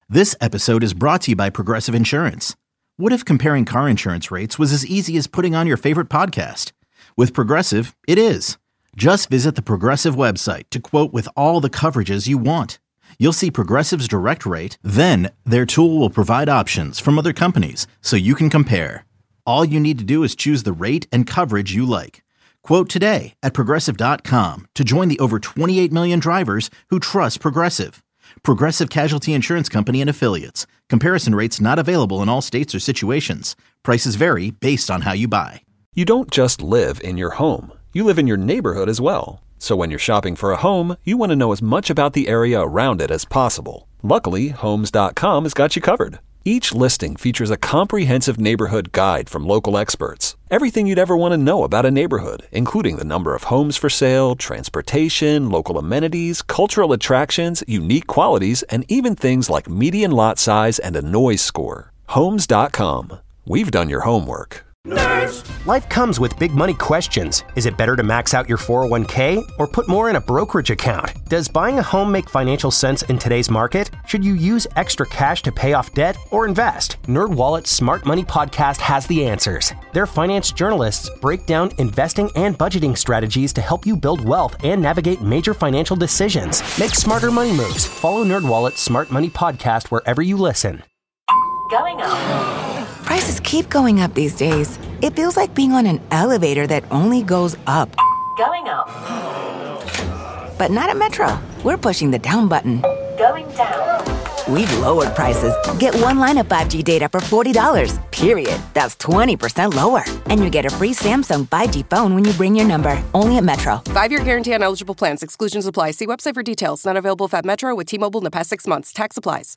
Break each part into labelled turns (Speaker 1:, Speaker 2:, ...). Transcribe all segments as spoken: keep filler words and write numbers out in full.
Speaker 1: This episode is brought to you by Progressive Insurance. What if comparing car insurance rates was as easy as putting on your favorite podcast? With Progressive, it is. Just visit the Progressive website to quote with all the coverages you want. You'll see Progressive's direct rate, then their tool will provide options from other companies so you can compare. All you need to do is choose the rate and coverage you like. Quote today at progressive dot com to join the over twenty-eight million drivers who trust Progressive. Progressive Casualty Insurance Company and Affiliates. Comparison rates not available in all states or situations. Prices vary based on how you buy.
Speaker 2: You don't just live in your home. You live in your neighborhood as well. So when you're shopping for a home, you want to know as much about the area around it as possible. Luckily, Homes dot com has got you covered. Each listing features a comprehensive neighborhood guide from local experts. Everything you'd ever want to know about a neighborhood, including the number of homes for sale, transportation, local amenities, cultural attractions, unique qualities, and even things like median lot size and a noise score. Homes dot com. We've done your homework.
Speaker 3: Nerds. Life comes with big money questions. Is it better to max out your four oh one k or put more in a brokerage account? Does buying a home make financial sense in today's market? Should you use extra cash to pay off debt or invest? NerdWallet's Smart Money Podcast has the answers. Their finance journalists break down investing and budgeting strategies to help you build wealth and navigate major financial decisions. Make smarter money moves. Follow NerdWallet's Smart Money Podcast wherever you listen.
Speaker 4: Going up. Prices keep going up these days. It feels like being on an elevator that only goes up. Going up. But not at Metro. We're pushing the down button. Going down. We've lowered prices. Get one line of five G data for forty dollars, period. That's twenty percent lower. And you get a free Samsung five G phone when you bring your number. Only at Metro.
Speaker 5: Five-year guarantee on eligible plans. Exclusions apply. See website for details. Not available if at Metro with T-Mobile in the past six months. Tax applies.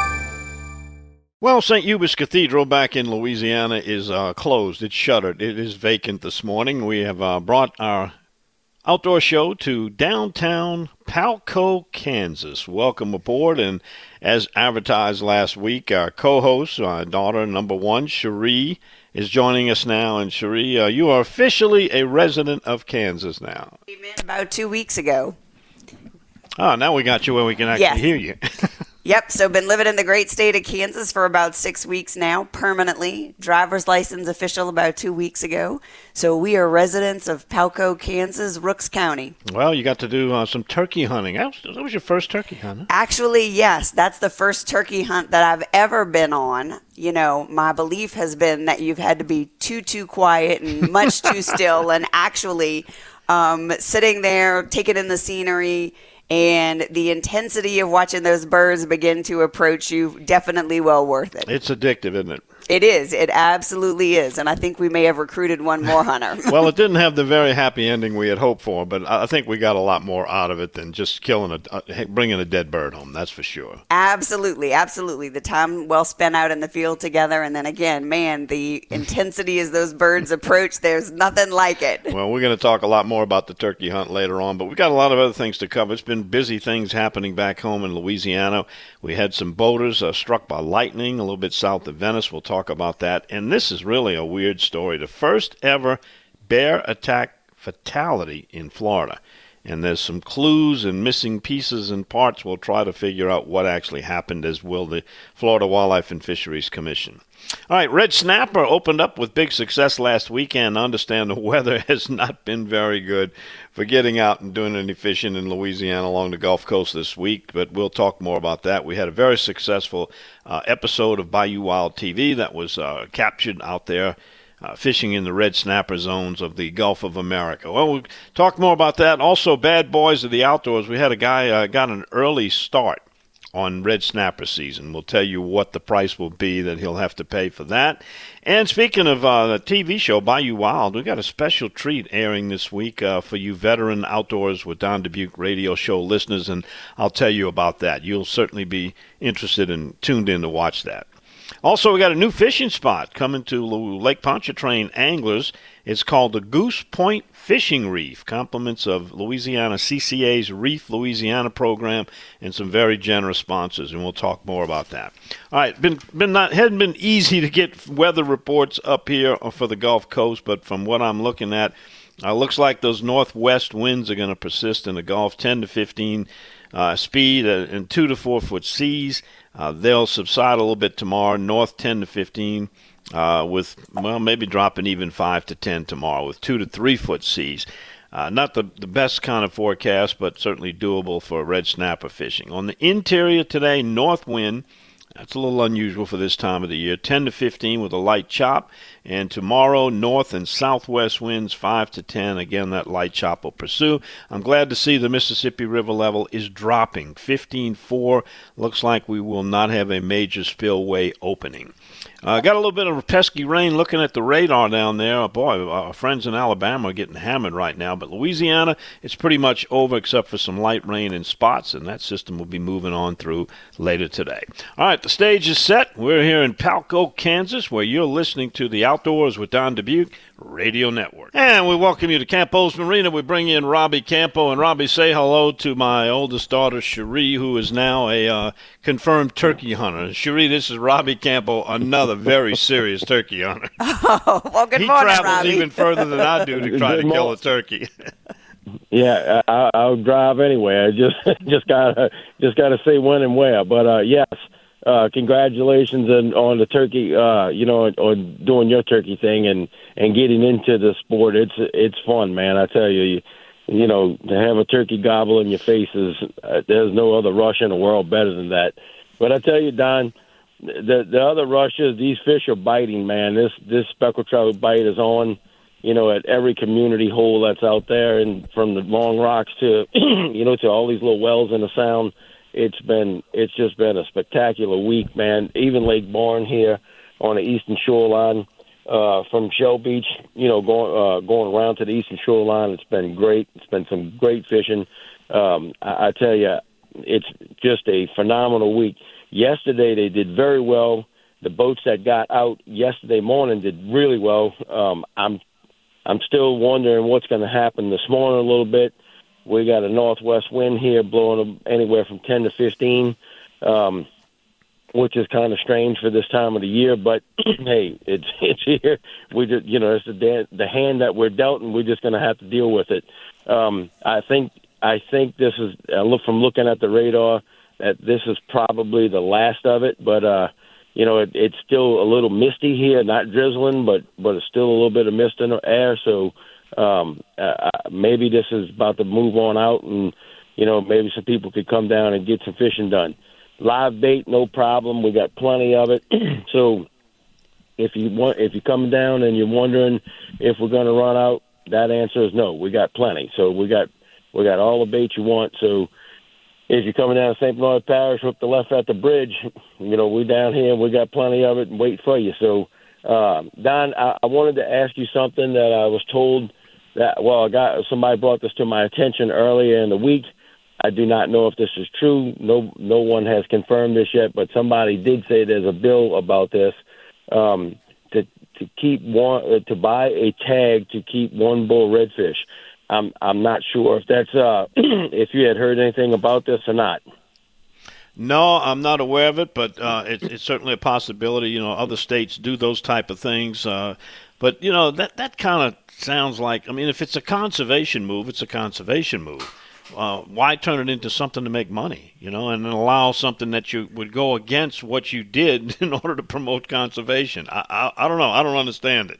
Speaker 6: Well, Saint Hubert's Cathedral back in Louisiana is uh, closed. It's shuttered. It is vacant this morning. We have uh, brought our outdoor show to downtown Palco, Kansas. Welcome aboard. And as advertised last week, our co-host, our daughter number one, Cherie, is joining us now. And Cherie, uh, you are officially a resident of Kansas now.
Speaker 7: Came in about two weeks ago.
Speaker 6: Ah, now we got you where we can actually
Speaker 7: yes.
Speaker 6: hear you.
Speaker 7: Yep, so been living in the great state of Kansas for about six weeks now, permanently. Driver's license official about two weeks ago. So we are residents of Palco, Kansas, Rooks County.
Speaker 6: Well, you got to do uh, some turkey hunting. That was, that was your first turkey hunt, huh?
Speaker 7: Actually, yes, that's the first turkey hunt that I've ever been on. You know, my belief has been that you've had to be too, too quiet and much too still. And actually, um, sitting there, taking in the scenery, and the intensity of watching those birds begin to approach you, definitely well worth it.
Speaker 6: It's addictive, isn't it?
Speaker 7: It is. It absolutely is. And I think we may have recruited one more hunter.
Speaker 6: Well, it didn't have the very happy ending we had hoped for, but I think we got a lot more out of it than just killing a, uh, bringing a dead bird home. That's for sure.
Speaker 7: Absolutely. Absolutely. The time well spent out in the field together. And then again, man, the intensity as those birds approach, there's nothing like it.
Speaker 6: Well, we're going to talk a lot more about the turkey hunt later on, but we've got a lot of other things to cover. It's been busy things happening back home in Louisiana. We had some boaters uh, struck by lightning a little bit south of Venice. We'll talk about that. And this is really a weird story. The first ever bear attack fatality in Florida. And there's some clues and missing pieces and parts. We'll try to figure out what actually happened, as will the Florida Wildlife and Fisheries Commission. All right, red snapper opened up with big success last weekend. I understand the weather has not been very good for getting out and doing any fishing in Louisiana along the Gulf Coast this week, but we'll talk more about that. We had a very successful uh, episode of Bayou Wild T V that was uh, captured out there uh, fishing in the red snapper zones of the Gulf of America. Well, we'll talk more about that. Also, Bad Boys of the Outdoors. We had a guy uh, got an early start on red snapper season. We'll tell you what the price will be that he'll have to pay for that. And speaking of uh, the T V show, Bayou Wild, we got a special treat airing this week uh, for you veteran Outdoors with Don Dubuque radio show listeners, and I'll tell you about that. You'll certainly be interested and tuned in to watch that. Also, we got a new fishing spot coming to Lake Pontchartrain anglers. It's called the Goose Point Fishing Reef, compliments of Louisiana C C A's Reef Louisiana program and some very generous sponsors, and we'll talk more about that. All right, been been not hadn't been easy to get weather reports up here for the Gulf Coast, but from what I'm looking at, uh, looks like those northwest winds are going to persist in the Gulf, ten to fifteen uh, speed uh, and two to four foot seas. Uh, they'll subside a little bit tomorrow, north ten to fifteen, uh, with, well, maybe dropping even five to ten tomorrow with two to three foot seas. Uh, not the, the best kind of forecast, but certainly doable for red snapper fishing. On the interior today, north wind. That's a little unusual for this time of the year, ten to fifteen with a light chop. And tomorrow, north and southwest winds five to ten. Again, that light chop will pursue. I'm glad to see the Mississippi River level is dropping, fifteen four. Looks like we will not have a major spillway opening. Uh, got a little bit of pesky rain looking at the radar down there. Oh, boy, our friends in Alabama are getting hammered right now. But Louisiana, it's pretty much over except for some light rain in spots, and that system will be moving on through later today. All right, the stage is set. We're here in Palco, Kansas, where you're listening to the Outdoors with Don Dubuque Radio Network. And we welcome you to Campos Marina. We bring in Robbie Campo. And Robbie, say hello to my oldest daughter, Cherie, who is now a uh, confirmed turkey hunter. Cherie, this is Robbie Campo, another very serious turkey hunter.
Speaker 7: Oh, well, good
Speaker 6: he
Speaker 7: morning,
Speaker 6: travels
Speaker 7: Robbie.
Speaker 6: even further than I do to try to kill a turkey.
Speaker 8: Yeah, I, I'll drive anywhere. I just just gotta just gotta say when and where. But uh, yes, uh, congratulations on, on the turkey. Uh, you know, on, on doing your turkey thing and, and getting into the sport. It's it's fun, man. I tell you, you, you know, to have a turkey gobble in your face is uh, there's no other rush in the world better than that. But I tell you, Don, the the other rushes, these fish are biting, man. This this speckled trout bite is on. You know, at every community hole that's out there, and from the Long Rocks to, you know, to all these little wells in the Sound, it's been, it's just been a spectacular week, man. Even Lake Bourne here on the eastern shoreline, uh, from Shell Beach, you know, going uh, going around to the eastern shoreline, it's been great. It's been some great fishing. Um, I, I tell you, it's just a phenomenal week. Yesterday they did very well. The boats that got out yesterday morning did really well. Um, I'm I'm still wondering what's going to happen this morning a little bit. We got a northwest wind here blowing anywhere from ten to fifteen, um, which is kind of strange for this time of the year. But hey, it's it's here. We just, you know, it's the the hand that we're dealt, and we're just going to have to deal with it. Um, I think I think this is uh, look from looking at the radar that this is probably the last of it, but. Uh, You know, it, it's still a little misty here, not drizzling, but, but it's still a little bit of mist in the air. So um, uh, maybe this is about to move on out, and, you know, maybe some people could come down and get some fishing done. Live bait, no problem. We got plenty of it. So if you want, if you're coming down and you're wondering if we're going to run out, that answer is no. We got plenty. So we got we got all the bait you want. So if you're coming down to Saint Bernard Parish, hook the left at the bridge, you know, we're down here and we got plenty of it and wait for you. So, uh, Don, I, I wanted to ask you something that I was told that, well, I got, somebody brought this to my attention earlier in the week. I do not know if this is true. No, no one has confirmed this yet, but somebody did say there's a bill about this, um, to, to keep one, uh, to buy a tag to keep one bull redfish. I'm I'm not sure if that's uh, if you had heard anything about this or not.
Speaker 6: No, I'm not aware of it, but uh, it, it's certainly a possibility. You know, other states do those type of things. Uh, but, you know, that, that kind of sounds like, I mean, if it's a conservation move, it's a conservation move. Uh, why turn it into something to make money, you know, and allow something that you would go against what you did in order to promote conservation? I, I, I don't know. I don't understand it.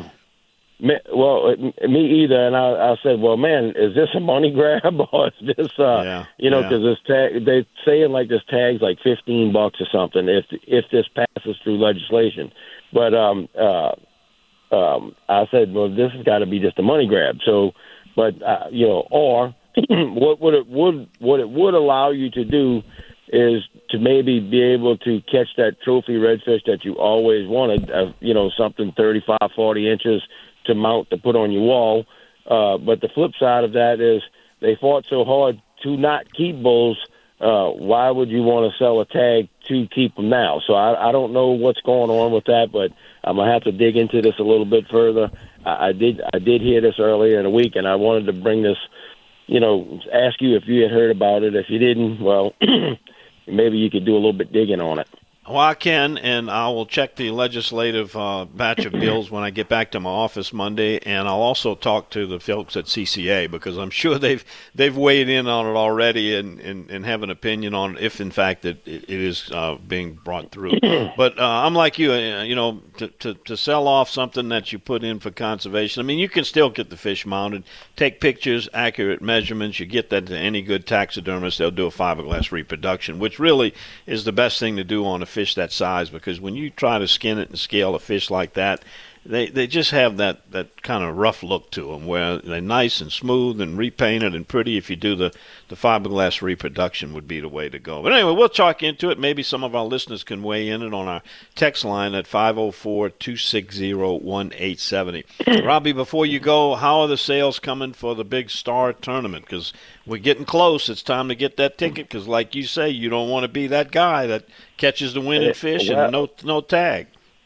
Speaker 8: Well, me either. And I, I said, well, man, is this a money grab or is this, uh,
Speaker 6: yeah,
Speaker 8: you know, because
Speaker 6: yeah.
Speaker 8: this tag, they're saying like this tag's like fifteen bucks or something if if this passes through legislation. But um, uh, um, I said, well, this has got to be just a money grab. So, but uh, you know, or what would it would what it would allow you to do is to maybe be able to catch that trophy redfish that you always wanted, uh, you know, something thirty-five, forty inches. To mount to put on your wall. Uh, but the flip side of that is they fought so hard to not keep bulls. Uh, why would you want to sell a tag to keep them now? So I, I don't know what's going on with that, but I'm gonna have to dig into this a little bit further. I, I did I did hear this earlier in the week, and I wanted to bring this, you know, ask you if you had heard about it. If you didn't, well, maybe you could do a little bit digging on it.
Speaker 6: Well, I can, and I will check the legislative uh, batch of bills when I get back to my office Monday, and I'll also talk to the folks at C C A because I'm sure they've they've weighed in on it already and, and, and have an opinion on if, in fact, it, it is uh, being brought through. But uh, I'm like you, uh, you know, to, to, to sell off something that you put in for conservation, I mean, you can still get the fish mounted, take pictures, accurate measurements. You get that to any good taxidermist, they'll do a fiberglass reproduction, which really is the best thing to do on a fish that size, because when you try to skin it and scale a fish like that, they they just have that, that kind of rough look to them where they're nice and smooth and repainted and pretty. If you do the, the fiberglass reproduction would be the way to go. But anyway, we'll talk into it. Maybe some of our listeners can weigh in it on our text line at five oh four, two six zero, one eight seven zero. Robbie, before you go, how are the sales coming for the Big Star Tournament? Because we're getting close. It's time to get that ticket because, like you say, you don't want to be that guy that catches the winning fish and no no tag.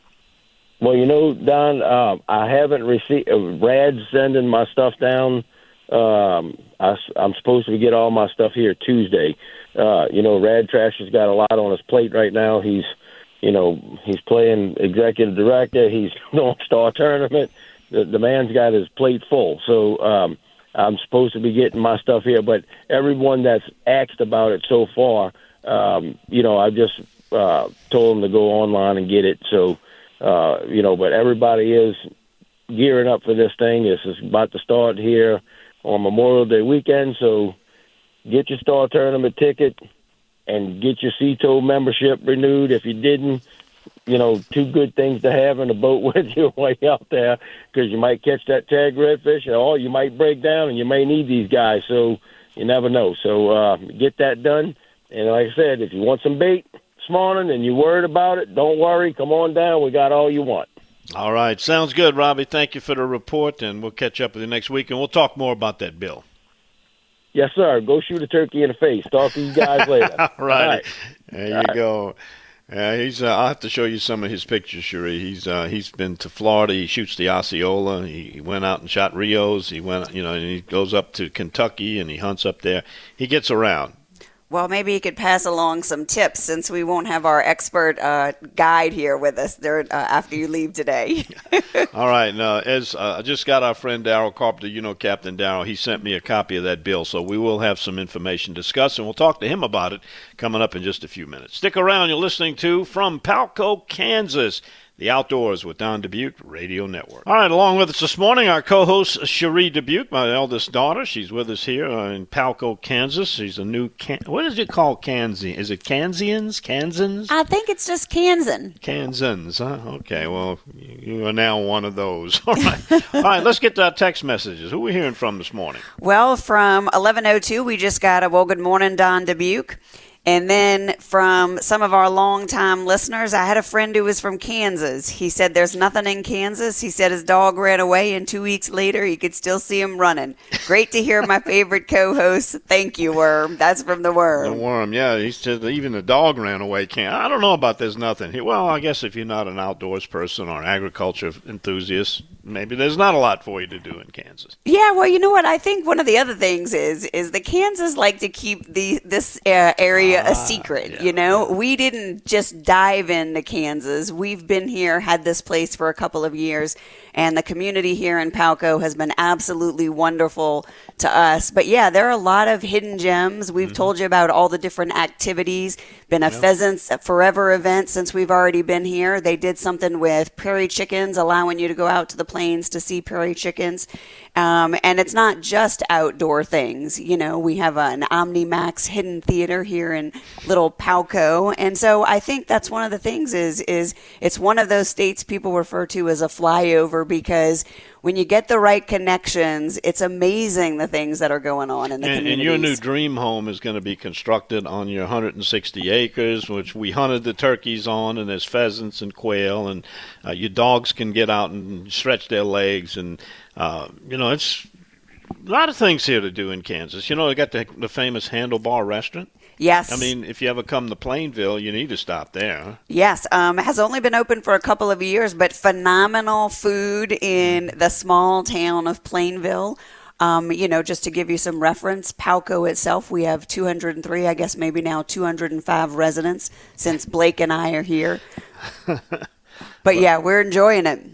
Speaker 8: Well, you know, Don, uh, I haven't received uh, Rad's sending my stuff down. Um, I, I'm supposed to get all my stuff here Tuesday. Uh, you know, Rad Trash has got a lot on his plate right now. He's, you know, he's playing executive director. He's doing Star Tournament. The, the man's got his plate full. So um, I'm supposed to be getting my stuff here. But everyone that's asked about it so far, um, you know, I just uh, told them to go online and get it. So. Uh, you know, but everybody is gearing up for this thing. This is about to start here on Memorial Day weekend, so get your Star Tournament ticket and get your Sea Tow membership renewed. If you didn't, you know, two good things to have in a boat with you way out there, because you might catch that tag redfish, or you might break down, and you may need these guys, so you never know. So uh, get that done, and like I said, if you want some bait this morning and you're worried about it, don't worry. Come on down. We got all you want.
Speaker 6: All right. Sounds good, Robbie. Thank you for the report, and we'll catch up with you next week, and we'll talk more about that bill.
Speaker 8: Yes, sir. Go shoot a turkey in the face. Talk to you guys later.
Speaker 6: All, right.
Speaker 8: all right.
Speaker 6: There you
Speaker 8: all right.
Speaker 6: go. Uh, he's. Uh, I'll have to show you some of his pictures, Cherie. He's. Uh, he's been to Florida. He shoots the Osceola. He, he went out and shot Rios. He went. You know, and he goes up to Kentucky and he hunts up there. He gets around.
Speaker 7: Well, maybe you could pass along some tips since we won't have our expert uh, guide here with us there uh, after you leave today.
Speaker 6: All right. Now, as uh, I just got our friend Darryl Carpenter, you know Captain Darryl, he sent me a copy of that bill, so we will have some information discussed, and we'll talk to him about it coming up in just a few minutes. Stick around. You're listening to From Palco, Kansas, The Outdoors with Don Dubuque Radio Network. All right, along with us this morning, our co-host, Cherie Dubuque, my eldest daughter. She's with us here uh, in Palco, Kansas. She's a new, Can- what is it called, Kansian? Is it Kansians? Kansans?
Speaker 7: I think it's just Kansan.
Speaker 6: Kansans, huh? Okay, well, you are now one of those. All right, All right. Let's get to our text messages. Who are we hearing from this morning?
Speaker 7: Well, from eleven oh two, we just got a, well, good morning, Don Dubuque. And then from some of our longtime listeners, I had a friend who was from Kansas. He said there's nothing in Kansas. He said his dog ran away, and two weeks later, he could still see him running. Great to hear my favorite co-host. Thank you, Worm. That's from the Worm.
Speaker 6: The Worm, yeah. He said even the dog ran away. Can't. I don't know about there's nothing here. Well, I guess if you're not an outdoors person or an agriculture enthusiast, maybe there's not a lot for you to do in Kansas.
Speaker 7: Yeah, well, you know what? I think one of the other things is is the Kansas like to keep the this uh, area a secret.
Speaker 6: Yeah.
Speaker 7: You know, we didn't just dive into Kansas. We've been here, had this place for a couple of years, and the community here in Palco has been absolutely wonderful to us. But yeah, there are a lot of hidden gems. We've mm-hmm. told you about all the different activities. Been a yeah. Pheasants Forever event since we've already been here. They did something with prairie chickens, allowing you to go out to the plains to see prairie chickens. Um, and it's not just outdoor things. You know, we have an OmniMax hidden theater here in Little Palco. And so I think that's one of the things is, is it's one of those states people refer to as a flyover, because when you get the right connections, it's amazing the things that are going on in the
Speaker 6: and,
Speaker 7: communities.
Speaker 6: And your new dream home is going to be constructed on your one hundred sixty acres, which we hunted the turkeys on, and there's pheasants and quail, and uh, your dogs can get out and stretch their legs, and uh, you know, it's a lot of things here to do in Kansas. You know, they got the, the famous Handlebar Restaurant.
Speaker 7: Yes.
Speaker 6: I mean, if you ever come to Plainville, you need to stop there. Huh?
Speaker 7: Yes. Um, it has only been open for a couple of years, but phenomenal food in the small town of Plainville. Um, you know, just to give you some reference, Palco itself, we have two hundred three, I guess maybe now two hundred five residents since Blake and I are here. But yeah, we're enjoying it.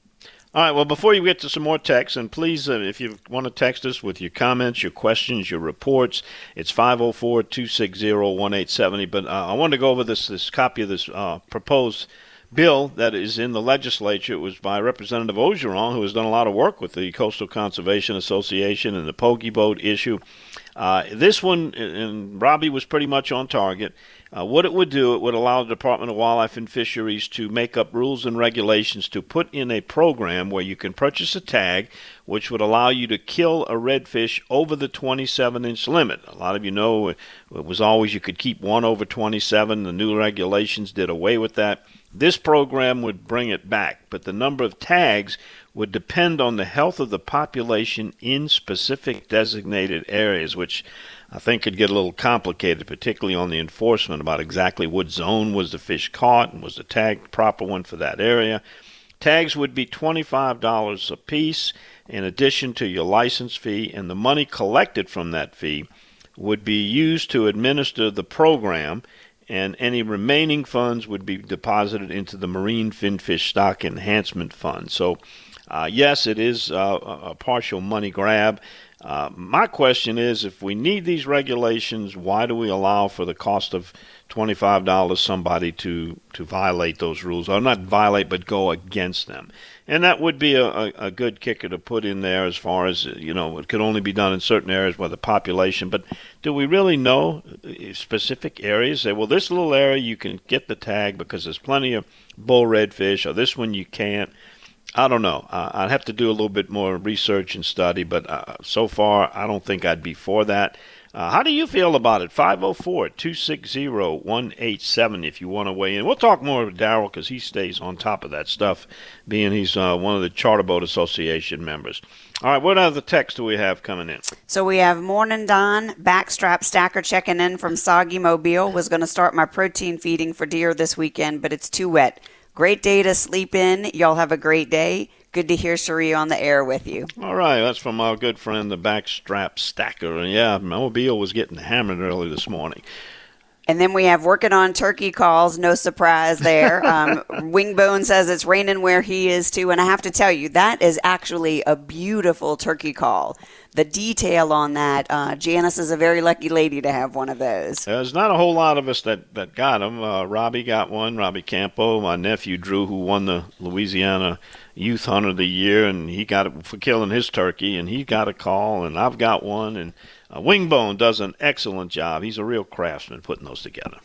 Speaker 6: All right, well, before you get to some more texts, and please, uh, if you want to text us with your comments, your questions, your reports, it's five oh four, two six zero, one eight seven zero. But uh, I wanted to go over this, this copy of this uh, proposed bill that is in the legislature. It was by Representative Orgeron, who has done a lot of work with the Coastal Conservation Association and the Pogie Boat issue. Uh, this one, and Robbie was pretty much on target. Uh, what it would do, it would allow the Department of Wildlife and Fisheries to make up rules and regulations to put in a program where you can purchase a tag which would allow you to kill a redfish over the twenty-seven inch limit. A lot of you know it was always you could keep one over twenty-seven. The new regulations did away with that. This program would bring it back, but the number of tags would depend on the health of the population in specific designated areas, which I think could get a little complicated, particularly on the enforcement about exactly what zone was the fish caught and was the tag the proper one for that area. Tags would be twenty-five dollars a piece in addition to your license fee, and the money collected from that fee would be used to administer the program, and any remaining funds would be deposited into the Marine Finfish Stock Enhancement Fund. So, uh, yes, it is uh, a partial money grab. Uh, my question is, if we need these regulations, why do we allow for the cost of twenty-five dollars somebody to, to violate those rules? Or not violate, but go against them. And that would be a, a, a good kicker to put in there as far as, you know, it could only be done in certain areas where the population. But do we really know specific areas? Say, well, this little area you can get the tag because there's plenty of bull redfish, or this one you can't. I don't know. Uh, I'd have to do a little bit more research and study, but uh, so far I don't think I'd be for that. Uh, how do you feel about it? five oh four, two six zero, one eight seven zero if you want to weigh in. We'll talk more with Darrell because he stays on top of that stuff, being he's uh, one of the Charter Boat Association members. All right, what other text do we have coming in?
Speaker 7: So we have Morning Don, backstrap stacker checking in from Soggy Mobile. Was going to start my protein feeding for deer this weekend, but it's too wet. Great day to sleep in. Y'all have a great day. Good to hear Cherie on the air with you.
Speaker 6: All right, that's from our good friend, the backstrap stacker. And yeah, Mobile was getting hammered early this morning.
Speaker 7: And then we have working on turkey calls. No surprise there. Um, Wingbone says it's raining where he is too. And I have to tell you, that is actually a beautiful turkey call. The detail on that, uh, Janice is a very lucky lady to have one of those.
Speaker 6: There's not a whole lot of us that, that got them. Uh, Robbie got one, Robbie Campo, my nephew Drew, who won the Louisiana Youth Hunter of the Year, and he got it for killing his turkey, and he got a call, and I've got one, and uh, Wingbone does an excellent job. He's a real craftsman putting those together.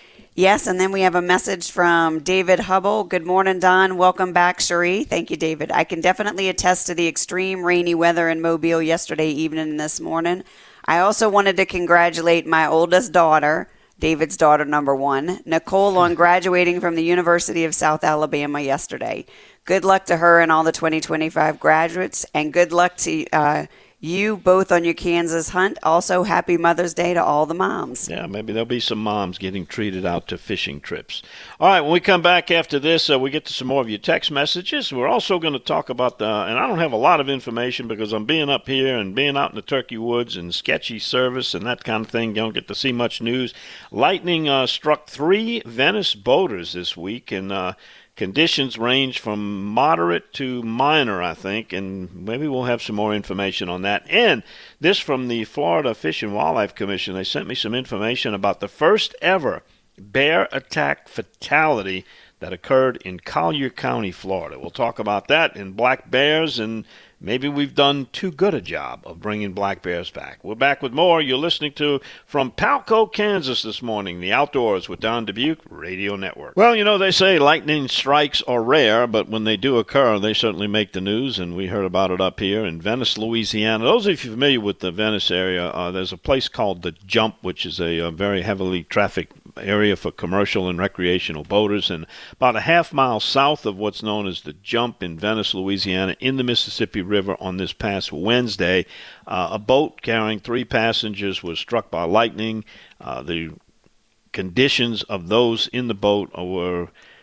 Speaker 7: Yes, and then we have a message from David Hubble. Good morning, Don. Welcome back, Cherie. Thank you, David. I can definitely attest to the extreme rainy weather in Mobile yesterday evening and this morning. I also wanted to congratulate my oldest daughter, David's daughter number one, Nicole, on graduating from the University of South Alabama yesterday. Good luck to her and all the twenty twenty-five graduates, and good luck to uh, you both on your Kansas hunt. Also, happy Mother's Day to all the moms.
Speaker 6: Yeah, maybe there'll be some moms getting treated out to fishing trips. All right, when we come back after this, uh, we get to some more of your text messages. We're also going to talk about the, and I don't have a lot of information because I'm being up here and being out in the turkey woods and sketchy service and that kind of thing. You don't get to see much news. Lightning uh, struck three Venice boaters this week, and uh, conditions range from moderate to minor, I think, and maybe we'll have some more information on that. And this from the Florida Fish and Wildlife Commission. They sent me some information about the first ever bear attack fatality that occurred in Collier County, Florida. We'll talk about that and black bears, and maybe we've done too good a job of bringing black bears back. We're back with more. You're listening to from Palco, Kansas this morning, the Outdoors with Don Dubuque Radio Network. Well, you know, they say lightning strikes are rare, but when they do occur, they certainly make the news, and we heard about it up here in Venice, Louisiana. Those of you familiar with the Venice area, uh, there's a place called The Jump, which is a, a very heavily trafficked area for commercial and recreational boaters, and about a half mile south of what's known as The Jump in Venice, Louisiana, in the Mississippi River on this past Wednesday, uh, a boat carrying three passengers was struck by lightning. Uh, the conditions of those in the boat were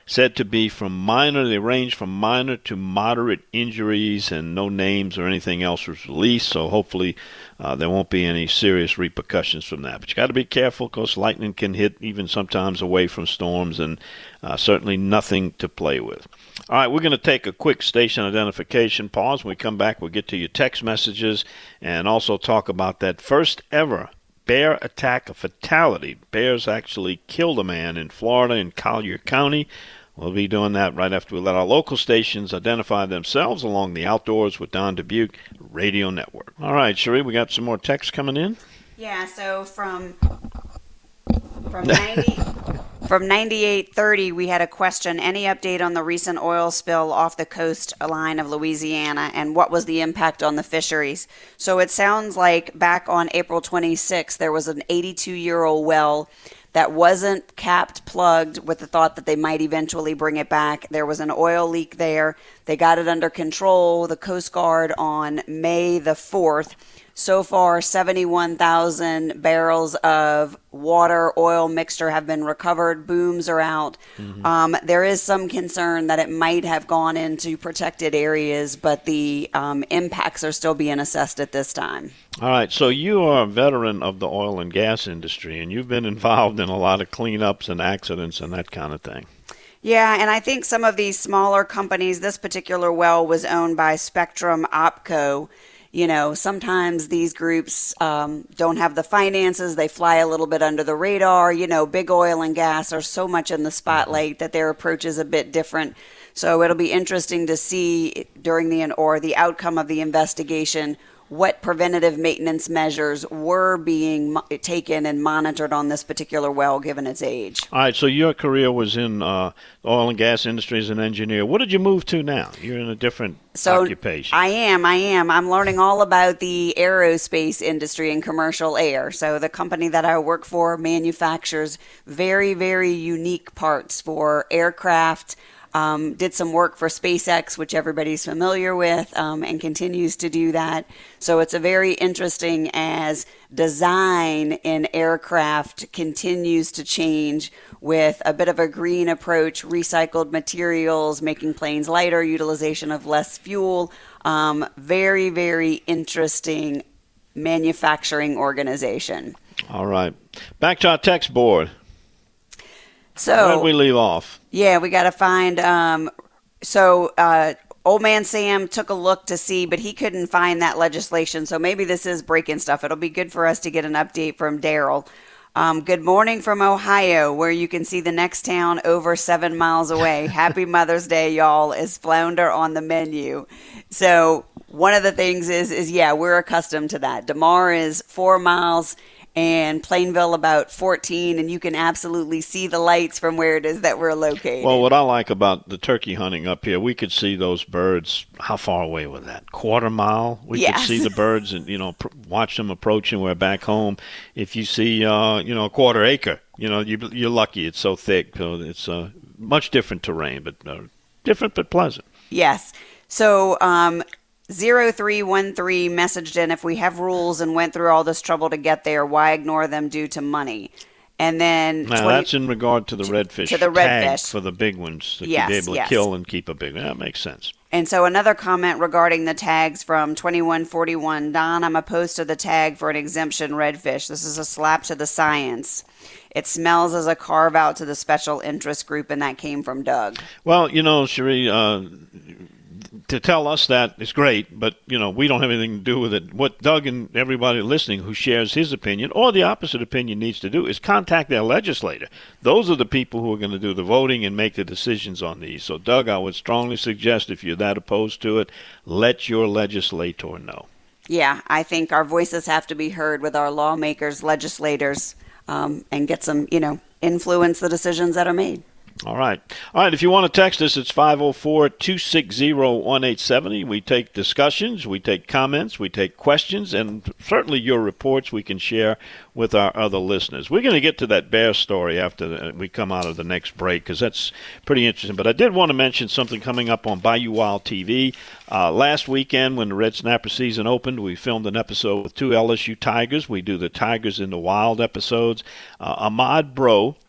Speaker 6: said to be from minor, they range from minor to moderate injuries, and no names or anything else was released, so hopefully uh, there won't be any serious repercussions from that. But you got to be careful because lightning can hit even sometimes away from storms, and uh, certainly nothing to play with. All right, we're going to take a quick station identification pause. When we come back, we'll get to your text messages and also talk about that first ever bear attack, a fatality. Bears actually killed a man in Florida in Collier County. We'll be doing that right after we let our local stations identify themselves along the Outdoors with Don Dubuque Radio Network. All right, Cherie, we got some more text coming in.
Speaker 7: Yeah, so from from ninety from ninety-eight thirty, we had a question. Any update on the recent oil spill off the coastline of Louisiana, and what was the impact on the fisheries? So it sounds like back on April twenty-sixth, there was an eighty-two-year-old well that wasn't capped, plugged, with the thought that they might eventually bring it back. There was an oil leak there. They got it under control. The Coast Guard on May the fourth. So far, seventy-one thousand barrels of water oil mixture have been recovered. Booms are out. Mm-hmm. Um, there is some concern that it might have gone into protected areas, but the um, impacts are still being assessed at this time.
Speaker 6: All right, so you are a veteran of the oil and gas industry, and you've been involved in a lot of cleanups and accidents and that kind of thing.
Speaker 7: Yeah, and I think some of these smaller companies, this particular well was owned by Spectrum Opco. You know, sometimes these groups um, don't have the finances. They fly a little bit under the radar. You know, big oil and gas are so much in the spotlight that their approach is a bit different. So it'll be interesting to see during the or the outcome of the investigation what preventative maintenance measures were being mo- taken and monitored on this particular well, given its age.
Speaker 6: All right, so your career was in uh, the oil and gas industry as an engineer. What did you move to now? You're in a different
Speaker 7: so
Speaker 6: occupation.
Speaker 7: I am, I am. I'm learning all about the aerospace industry and commercial air. So the company that I work for manufactures very, very unique parts for aircraft. Um, did some work for SpaceX, which everybody's familiar with, um, and continues to do that. So it's a very interesting as design in aircraft continues to change with a bit of a green approach, recycled materials, making planes lighter, utilization of less fuel. Um, very, very interesting manufacturing organization.
Speaker 6: All right. Back to our text board.
Speaker 7: So
Speaker 6: where did we leave off?
Speaker 7: Yeah, we got to find. Um, so uh, Old Man Sam took a look to see, but he couldn't find that legislation. So maybe this is breaking stuff. It'll be good for us to get an update from Daryl. Um, good morning from Ohio, where you can see the next town over seven miles away. Happy Mother's Day, y'all, is flounder on the menu. So one of the things is, is yeah, we're accustomed to that. DeMar is four miles and Plainville about fourteen, and you can absolutely see the lights from where it is that we're located.
Speaker 6: Well, what I like about the turkey hunting up here, we could see those birds. How far away was that? Quarter mile? We
Speaker 7: yes.
Speaker 6: could see the birds and, you know, pr- watch them approaching. We're back home. If you see, uh, you know, a quarter acre, you know, you, you're lucky. It's so thick. So it's uh, much different terrain, but uh, different but pleasant.
Speaker 7: Yes. So, um, zero three one three messaged in, if we have rules and went through all this trouble to get there, why ignore them due to money? And then
Speaker 6: now twenty that's in regard to the redfish
Speaker 7: to the redfish
Speaker 6: for the big ones that
Speaker 7: yes,
Speaker 6: you'd be able to
Speaker 7: yes.
Speaker 6: kill and keep a big one. That makes sense.
Speaker 7: And so another comment regarding the tags from twenty-one forty-one. Don, I'm opposed to the tag for an exemption redfish. This is a slap to the science. It smells as a carve out to the special interest group, and that came from Doug.
Speaker 6: Well, you know, Cherie, uh, to tell us that is great, but, you know, we don't have anything to do with it. What Doug and everybody listening who shares his opinion or the opposite opinion needs to do is contact their legislator. Those are the people who are going to do the voting and make the decisions on these. So, Doug, I would strongly suggest if you're that opposed to it, let your legislator know.
Speaker 7: Yeah, I think our voices have to be heard with our lawmakers, legislators, um, and get some, you know, influence the decisions that are made.
Speaker 6: All right. All right. If you want to text us, it's five oh four, two six zero, one eight seven zero. We take discussions, we take comments, we take questions, and certainly your reports we can share with our other listeners. We're going to get to that bear story after we come out of the next break because that's pretty interesting. But I did want to mention something coming up on Bayou Wild T V. Uh, last weekend when the red snapper season opened, we filmed an episode with two L S U Tigers. We do the Tigers in the Wild episodes. Uh, Ahmad Bro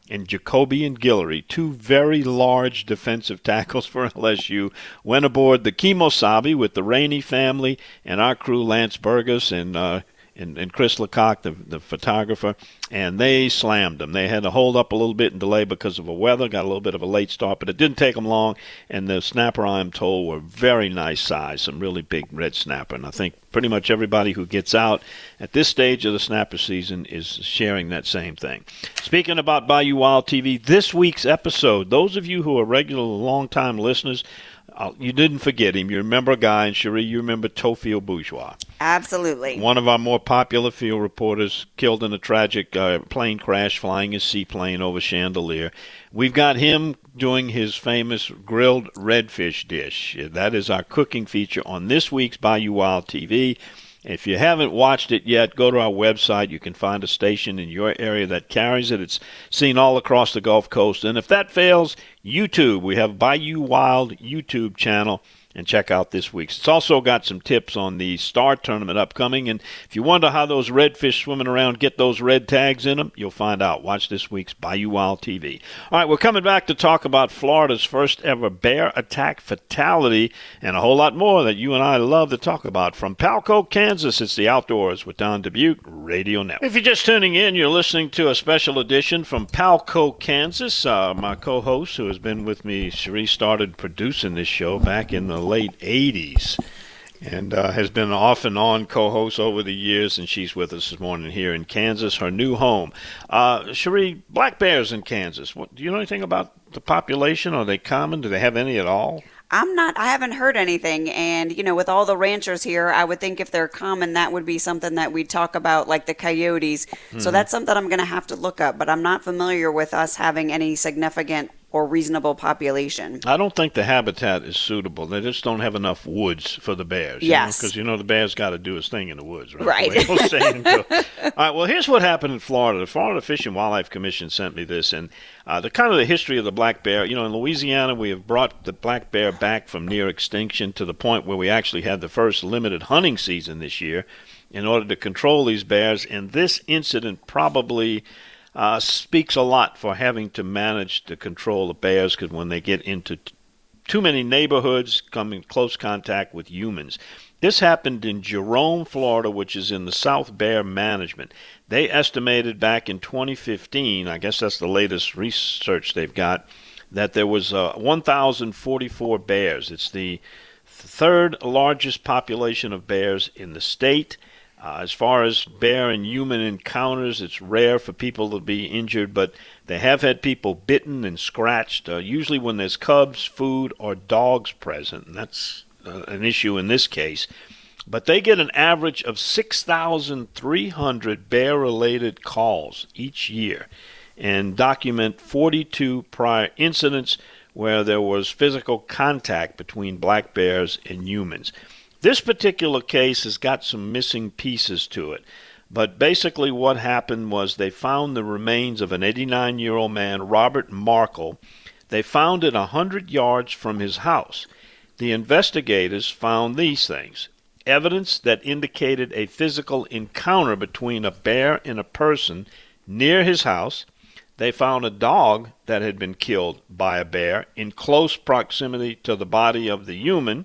Speaker 6: and Jacoby and Guillory, two very large defensive tackles for L S U, went aboard the Kemosabe with the Rainey family and our crew, Lance Burgess and uh, and, and Chris Lecoq, the, the photographer, and they slammed them. They had to hold up a little bit and delay because of the weather, got a little bit of a late start, but it didn't take them long, and the snapper, I'm told, were very nice size, some really big red snapper, and I think pretty much everybody who gets out at this stage of the snapper season is sharing that same thing. Speaking about Bayou Wild T V, this week's episode, those of you who are regular, long-time listeners, Uh, you didn't forget him. You remember a guy, and Cherie, you remember Tofil Bourgeois.
Speaker 7: Absolutely.
Speaker 6: One of our more popular field reporters, killed in a tragic uh, plane crash flying his seaplane over Chandelier. We've got him doing his famous grilled redfish dish. That is our cooking feature on this week's Bayou Wild T V. If you haven't watched it yet, go to our website. You can find a station in your area that carries it. It's seen all across the Gulf Coast. And if that fails, YouTube. We have Bayou Wild YouTube channel. And check out this week's. It's also got some tips on the Star Tournament upcoming. And if you wonder how those redfish swimming around get those red tags in them, you'll find out. Watch this week's Bayou Wild T V. All right, we're coming back to talk about Florida's first ever bear attack fatality and a whole lot more that you and I love to talk about. From Palco, Kansas, it's the Outdoors with Don Dubuque Radio Network. If you're just tuning in, you're listening to a special edition from Palco, Kansas. Uh, my co-host, who has been with me, Cherie, started producing this show back in the late eighties and uh, has been off and on co-host over the years, and she's with us this morning here in Kansas, her new home. Uh, Cherie, black bears in Kansas, what, do you know anything about the population? Are they common? Do they have any at all?
Speaker 7: I'm not, I haven't heard anything. And, you know, with all the ranchers here, I would think if they're common, that would be something that we'd talk about, like the coyotes. Mm-hmm. So that's something I'm going to have to look up, but I'm not familiar with us having any significant or reasonable population. I don't think the habitat is suitable. They just don't have enough woods for the bears. Yes. Because, you, you know, the bear's got to do his thing in the woods, right? Right. All right, well, here's what happened in Florida. The Florida Fish and Wildlife Commission sent me this, and uh, the kind of the history of the black bear. You know, in Louisiana, we have brought the black bear back from near extinction to the point where we actually had the first limited hunting season this year in order to control these bears, and this incident probably Uh, speaks a lot for having to manage to control the bears, because when they get into t- too many neighborhoods, come in close contact with humans. This happened in Jerome, Florida, which is in the South Bear Management. They estimated back in twenty fifteen, I guess that's the latest research they've got, that there was uh, one thousand forty-four bears. It's the third largest population of bears in the state. Uh, as far as bear and human encounters, it's rare for people to be injured, but they have had people bitten and scratched, uh, usually when there's cubs, food, or dogs present, and that's uh, an issue in this case. But they get an average of six thousand three hundred bear-related calls each year and document forty-two prior incidents where there was physical contact between black bears and humans. This particular case has got some missing pieces to it, but basically what happened was they found the remains of an eighty-nine-year-old man, Robert Markle. They found it one hundred yards from his house. The investigators found these things: evidence that indicated a physical encounter between a bear and a person near his house. They found a dog that had been killed by a bear in close proximity to the body of the human.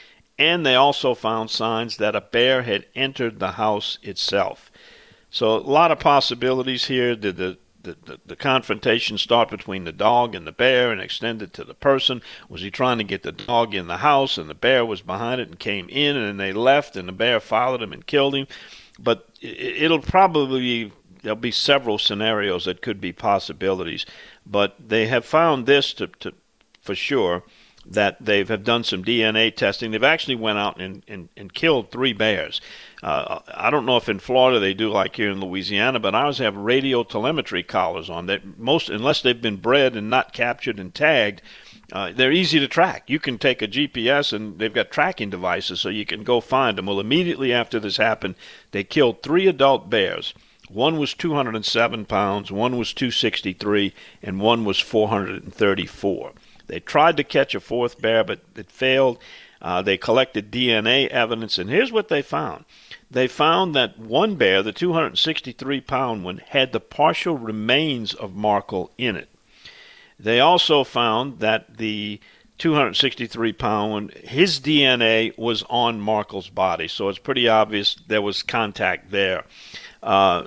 Speaker 7: And they also found signs that a bear had entered the house itself. So a lot of possibilities here. Did the, the, the, the confrontation start between the dog and the bear and extended to the person? Was he trying to get the dog in the house and the bear was behind it and came in, and then they left and the bear followed him and killed him? But it, it'll probably be, there'll be several scenarios that could be possibilities. But they have found this to, to for sure, that they have done some D N A testing. They've actually went out and, and, and killed three bears. Uh, I don't know if in Florida they do like here in Louisiana, but ours have radio telemetry collars on that. Most, unless they've been bred and not captured and tagged, uh, they're easy to track. You can take a G P S and they've got tracking devices so you can go find them. Well, immediately after this happened, they killed three adult bears. One was two hundred seven pounds, one was two hundred sixty-three, and one was four hundred thirty-four. They tried to catch a fourth bear, but it failed.
Speaker 6: Uh, they collected D N A evidence, and here's what they found. They found that one bear, the two hundred sixty-three pound one, had the partial remains of Markle in it. They also found that the two hundred sixty-three pound one, his D N A was on Markle's body, so it's pretty obvious there was contact there. Uh,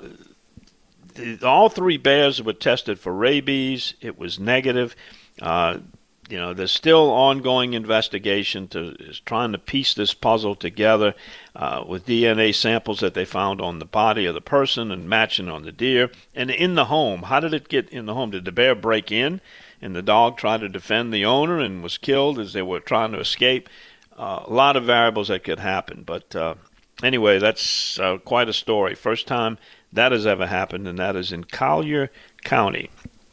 Speaker 6: the, all three bears were tested for rabies. It was negative. Uh, you know, there's still ongoing investigation to is trying to piece this puzzle together uh, with D N A samples that they found on the body of the person and matching on the deer. And in the home, how did it get in the home? Did the bear break in and the dog tried to defend the owner and was killed as they were trying to escape? Uh, a lot of variables that could happen. But uh, anyway, that's uh, quite a story. First time that has ever happened, and that is in Collier County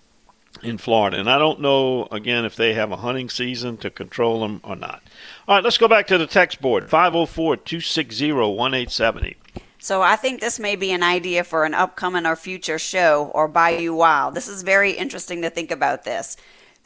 Speaker 6: in Florida. And I don't know, again, if they have a hunting season to control them or not. All right, let's go back to the text board, five oh four, two six zero, one eight seven zero.
Speaker 7: So I think this may be an idea for an upcoming or future show or Bayou Wild. This is very interesting to think about this.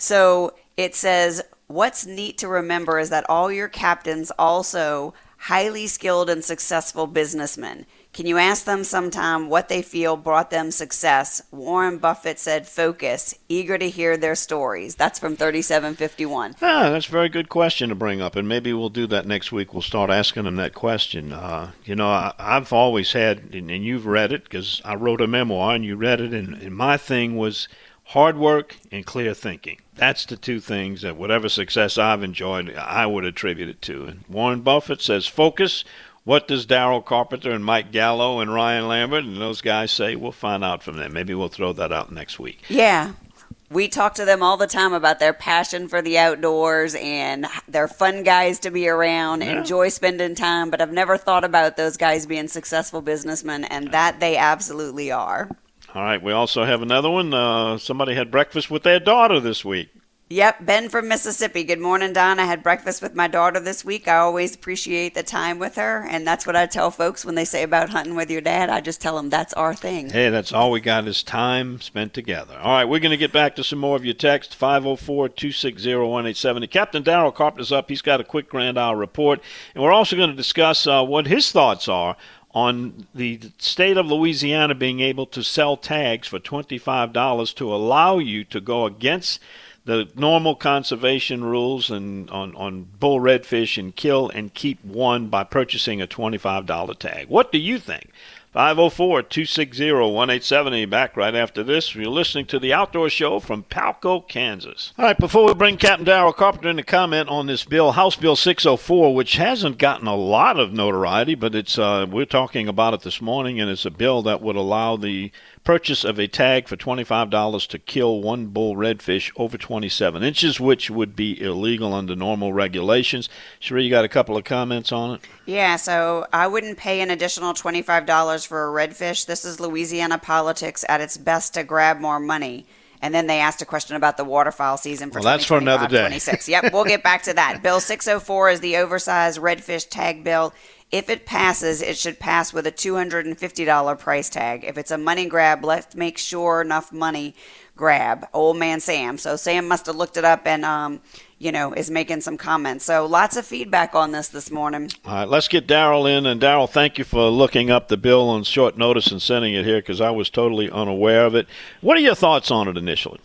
Speaker 7: So it says, what's neat to remember is that all your captains also highly skilled and successful businessmen. Can you ask them sometime what they feel brought them success? Warren Buffett said, focus, eager to hear their stories. That's from thirty-seven fifty-one.
Speaker 6: Ah, that's a very good question to bring up, and maybe we'll do that next week. We'll start asking them that question. Uh, you know, I, I've always had, and, and you've read it because I wrote a memoir and you read it, and, and my thing was hard work and clear thinking. That's the two things that whatever success I've enjoyed, I would attribute it to. And Warren Buffett says, focus. What does Daryl Carpenter and Mike Gallo and Ryan Lambert and those guys say? We'll find out from them. Maybe we'll throw that out next week.
Speaker 7: Yeah. We talk to them all the time about their passion for the outdoors, and they're fun guys to be around, yeah. Enjoy spending time, but I've never thought about those guys being successful businessmen, and that they absolutely are.
Speaker 6: All right. We also have another one. Uh, somebody had breakfast with their daughter this week.
Speaker 7: Yep, Ben from Mississippi. Good morning, Don. I had breakfast with my daughter this week. I always appreciate the time with her, and that's what I tell folks when they say about hunting with your dad. I just tell them that's our thing.
Speaker 6: Hey, that's all we got is time spent together. All right, we're going to get back to some more of your text, five oh four, two six zero, one eight seven zero. Captain Daryl Carpenter's up. He's got a quick Grand Isle report, and we're also going to discuss uh, what his thoughts are on the state of Louisiana being able to sell tags for twenty-five dollars to allow you to go against the normal conservation rules and on, on bull redfish and kill and keep one by purchasing a twenty-five dollars tag. What do you think? five oh four, two six zero, one eight seven zero. Back right after this. You're listening to the Outdoor Show from Palco, Kansas. All right, before we bring Captain Daryl Carpenter in to comment on this bill, House Bill six oh four, which hasn't gotten a lot of notoriety, but it's uh, we're talking about it this morning, and it's a bill that would allow the purchase of a tag for twenty-five dollars to kill one bull redfish over twenty-seven inches, which would be illegal under normal regulations. Sheree, you got a couple of comments on it?
Speaker 7: Yeah, so I wouldn't pay an additional twenty-five dollars for a redfish. This is Louisiana politics at its best to grab more money. And then they asked a question about the waterfowl season for
Speaker 6: well, that's for another day.
Speaker 7: twenty-six. Yep, we'll get back to that. Bill six oh four is the oversized redfish tag bill. If it passes, it should pass with a two hundred fifty dollars price tag. If it's a money grab, let's make sure enough money grab. Old man Sam. So Sam must have looked it up and, um, you know, is making some comments. So lots of feedback on this this morning.
Speaker 6: All right, let's get Daryl in. And Daryl, thank you for looking up the bill on short notice and sending it here because I was totally unaware of it. What are your thoughts on it initially?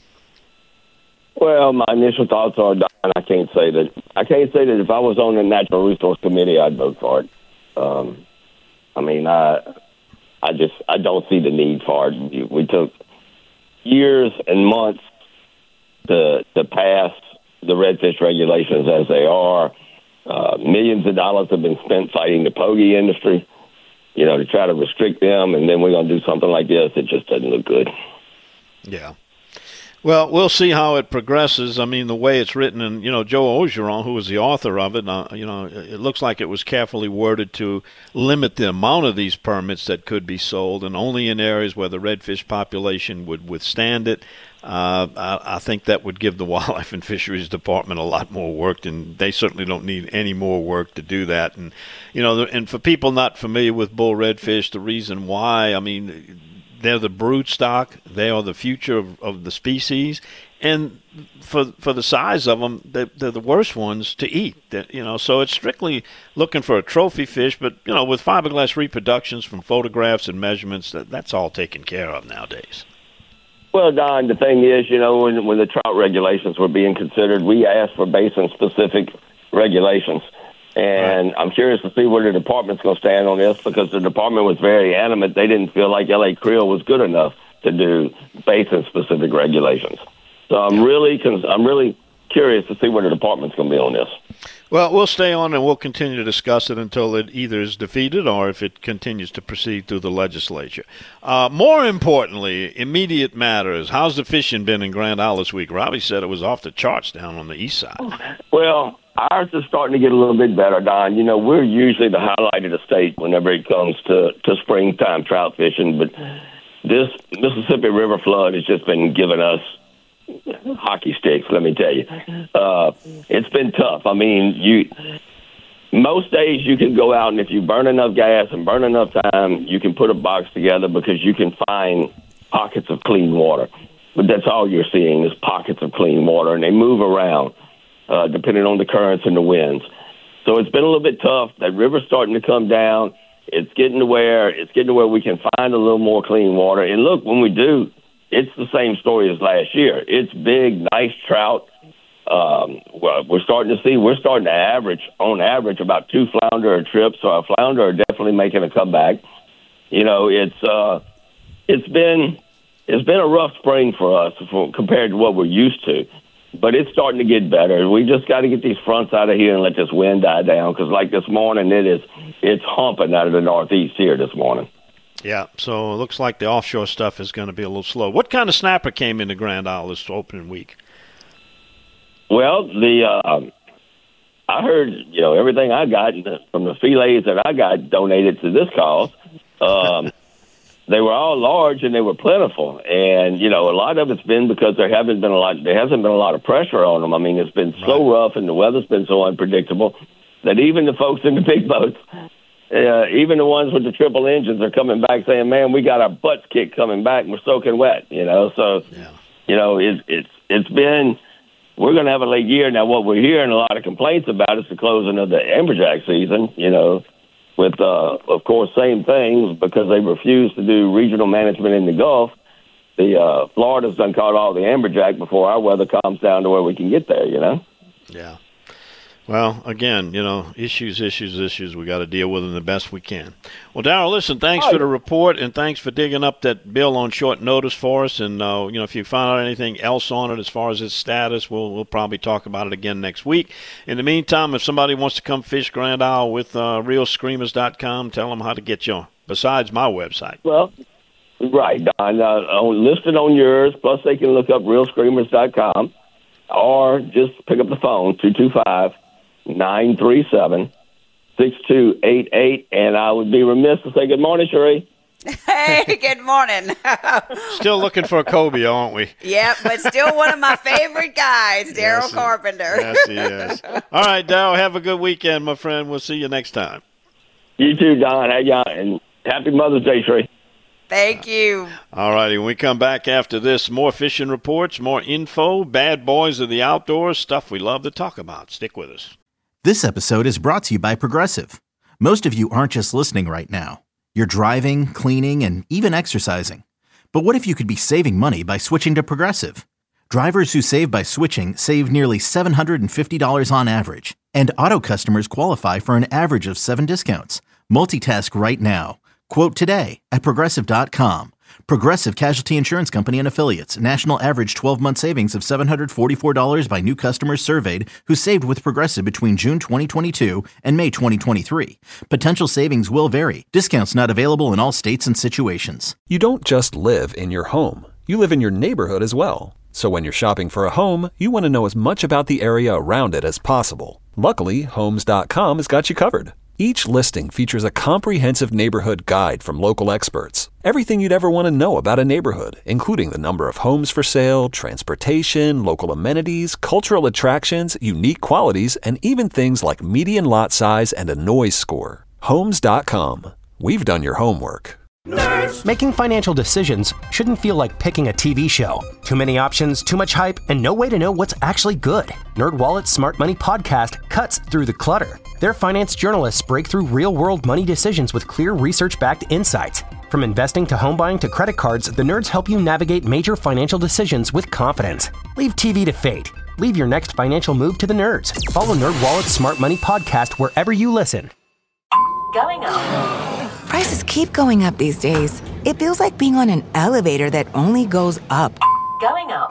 Speaker 8: Well, my initial thoughts are, Don, I can't say that. I can't say that if I was on the Natural Resource Committee, I'd vote for it. Um, I mean, I, I just, I don't see the need for it. We took years and months to to pass the redfish regulations as they are. Uh, millions of dollars have been spent fighting the pogie industry, you know, to try to restrict them, and then we're going to do something like this. It just doesn't look good.
Speaker 6: Yeah. Well, we'll see how it progresses. I mean, the way it's written, and, you know, Joe Ogeron, who was the author of it, uh, you know, it looks like it was carefully worded to limit the amount of these permits that could be sold, and only in areas where the redfish population would withstand it. Uh, I, I think that would give the Wildlife and Fisheries Department a lot more work, and they certainly don't need any more work to do that. And, you know, and for people not familiar with bull redfish, the reason why, I mean, they're the brood stock. They are the future of, of the species. and for for the size of them, they're, they're the worst ones to eat. That, you know, so it's strictly looking for a trophy fish. But you know, with fiberglass reproductions from photographs and measurements, that that's all taken care of nowadays.
Speaker 8: Well, Don, the thing is, you know, when when the trout regulations were being considered, we asked for basin-specific regulations. And right. I'm curious to see where the department's going to stand on this, because the department was very adamant. They didn't feel like L A Creel was good enough to do basin-specific regulations. So I'm yeah. really, I'm really curious to see where the department's going to be on this.
Speaker 6: Well, we'll stay on and we'll continue to discuss it until it either is defeated or if it continues to proceed through the legislature. Uh, more importantly, immediate matters. How's the fishing been in Grand Isle this week? Robbie said it was off the charts down on the east side.
Speaker 8: Well, ours is starting to get a little bit better, Don. You know, we're usually the highlight of the state whenever it comes to, to springtime trout fishing, but this Mississippi River flood has just been giving us hockey sticks, let me tell you. Uh, it's been tough. I mean, you most days you can go out, and if you burn enough gas and burn enough time, you can put a box together because you can find pockets of clean water. But that's all you're seeing is pockets of clean water, and they move around uh, depending on the currents and the winds. So it's been a little bit tough. That river's starting to come down. It's getting to where it's getting to where we can find a little more clean water. And look, when we do, it's the same story as last year. It's big, nice trout. Um, well, we're starting to see, we're starting to average, on average, about two flounder a trip. So our flounder are definitely making a comeback. You know, it's uh, it's been it's been a rough spring for us for, compared to what we're used to. But it's starting to get better. We just got to get these fronts out of here and let this wind die down. Because like this morning, it is it's humping out of the northeast here this morning.
Speaker 6: Yeah, so it looks like the offshore stuff is going to be a little slow. What kind of snapper came into Grand Isle this opening week?
Speaker 8: Well, the uh, I heard, you know, everything I got from the fillets that I got donated to this cause. Um, they were all large and they were plentiful, and you know, a lot of it's been because there haven't been a lot. There hasn't been a lot of pressure on them. I mean, it's been so right. rough and the weather's been so unpredictable that even the folks in the big boats. Uh, even the ones with the triple engines are coming back saying, man, we got our butts kicked coming back and we're soaking wet, you know. So, yeah. you know, it, it's it's been, we're going to have a late year. Now, what we're hearing a lot of complaints about is the closing of the amberjack season, you know, with, uh, of course, same things because they refuse to do regional management in the Gulf. The uh, Florida's done caught all the amberjack before our weather calms down to where we can get there, you know.
Speaker 6: Yeah. Well, again, you know, issues, issues, issues. We got to deal with them the best we can. Well, Darrell, listen, thanks for the report, and thanks for digging up that bill on short notice for us. And uh, you know, if you find out anything else on it as far as its status, we'll we'll probably talk about it again next week. In the meantime, if somebody wants to come fish Grand Isle with uh, real screamers dot com, tell them how to get you. Besides my website.
Speaker 8: Well, right, Don, uh, listed on yours. Plus, they can look up real screamers dot com, or just pick up the phone two two five. nine three seven, six two eight eight, and I would be remiss to say good morning, Sheree.
Speaker 7: Hey, good morning.
Speaker 6: Still looking for a Kobe, aren't we?
Speaker 7: Yep, but still one of my favorite guys, Darrell
Speaker 6: yes,
Speaker 7: Carpenter.
Speaker 6: Yes, he is. All right, Darrell, have a good weekend, my friend. We'll see you next time.
Speaker 8: You too, Don. Hey, y'all, and happy Mother's Day, Sheree.
Speaker 7: Thank you.
Speaker 6: All righty, when we come back after this, more fishing reports, more info, bad boys of the outdoors, stuff we love to talk about. Stick with us.
Speaker 1: This episode is brought to you by Progressive. Most of you aren't just listening right now. You're driving, cleaning, and even exercising. But what if you could be saving money by switching to Progressive? Drivers who save by switching save nearly seven hundred fifty dollars on average. And auto customers qualify for an average of seven discounts. Multitask right now. Quote today at Progressive dot com. Progressive Casualty Insurance Company and Affiliates. National average twelve-month savings of seven hundred forty-four dollars by new customers surveyed who saved with Progressive between June twenty twenty-two and May twenty twenty-three. Potential savings will vary. Discounts not available in all states and situations.
Speaker 2: You don't just live in your home. You live in your neighborhood as well. So when you're shopping for a home, you want to know as much about the area around it as possible. Luckily, Homes dot com has got you covered. Each listing features a comprehensive neighborhood guide from local experts. Everything you'd ever want to know about a neighborhood, including the number of homes for sale, transportation, local amenities, cultural attractions, unique qualities, and even things like median lot size and a noise score. Homes dot com. We've done your homework.
Speaker 3: Nerds. Making financial decisions shouldn't feel like picking a T V show. Too many options, too much hype, and no way to know what's actually good. NerdWallet's Smart Money Podcast cuts through the clutter. Their finance journalists break through real-world money decisions with clear research-backed insights. From investing to home buying to credit cards, the nerds help you navigate major financial decisions with confidence. Leave T V to fate. Leave your next financial move to the nerds. Follow NerdWallet's Smart Money Podcast wherever you listen.
Speaker 4: Going up. Prices keep going up these days. It feels like being on an elevator that only goes up. Going up.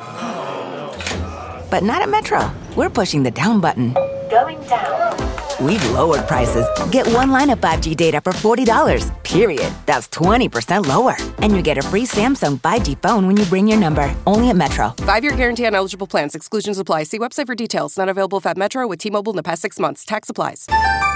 Speaker 4: But not at Metro. We're pushing the down button. Going down. We've lowered prices. Get one line of five G data for forty dollars, period. That's twenty percent lower. And you get a free Samsung five G phone when you bring your number. Only at Metro.
Speaker 5: Five-year guarantee on eligible plans. Exclusions apply. See website for details. Not available if at Metro with T-Mobile in the past six months. Tax applies.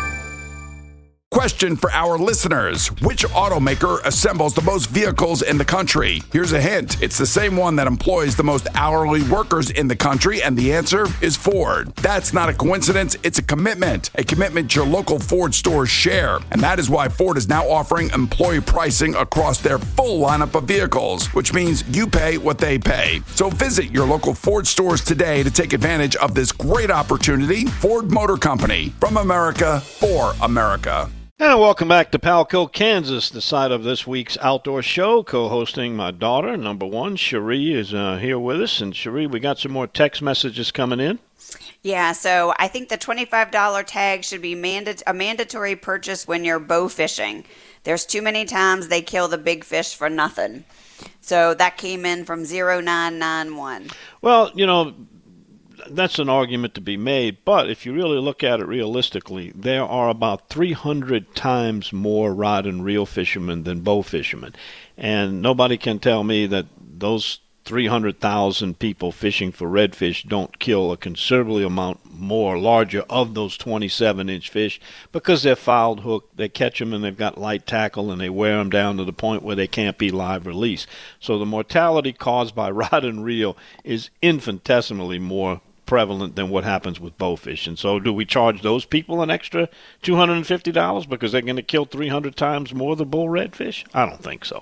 Speaker 9: Question for our listeners. Which automaker assembles the most vehicles in the country? Here's a hint. It's the same one that employs the most hourly workers in the country, and the answer is Ford. That's not a coincidence. It's a commitment. A commitment your local Ford stores share. And that is why Ford is now offering employee pricing across their full lineup of vehicles, which means you pay what they pay. So visit your local Ford stores today to take advantage of this great opportunity. Ford Motor Company. From America, for America.
Speaker 6: And welcome back to Palco, Kansas, the site of this week's outdoor show. Co-hosting my daughter, number one, Cherie, is uh, here with us. And Cherie, we got some more text messages coming in.
Speaker 7: Yeah, so I think the twenty-five dollars tag should be manda- a mandatory purchase when you're bow fishing. There's too many times they kill the big fish for nothing. So that came in from zero nine nine one.
Speaker 6: Well, you know, that's an argument to be made, but if you really look at it realistically, there are about three hundred times more rod and reel fishermen than bow fishermen. And nobody can tell me that those three hundred thousand people fishing for redfish don't kill a considerably amount more, larger of those twenty-seven inch fish because they're fouled hook. They catch them and they've got light tackle and they wear them down to the point where they can't be live release. So the mortality caused by rod and reel is infinitesimally more prevalent than what happens with bowfish. And so do we charge those people an extra two hundred fifty dollars because they're going to kill three hundred times more the bull redfish? I don't think so.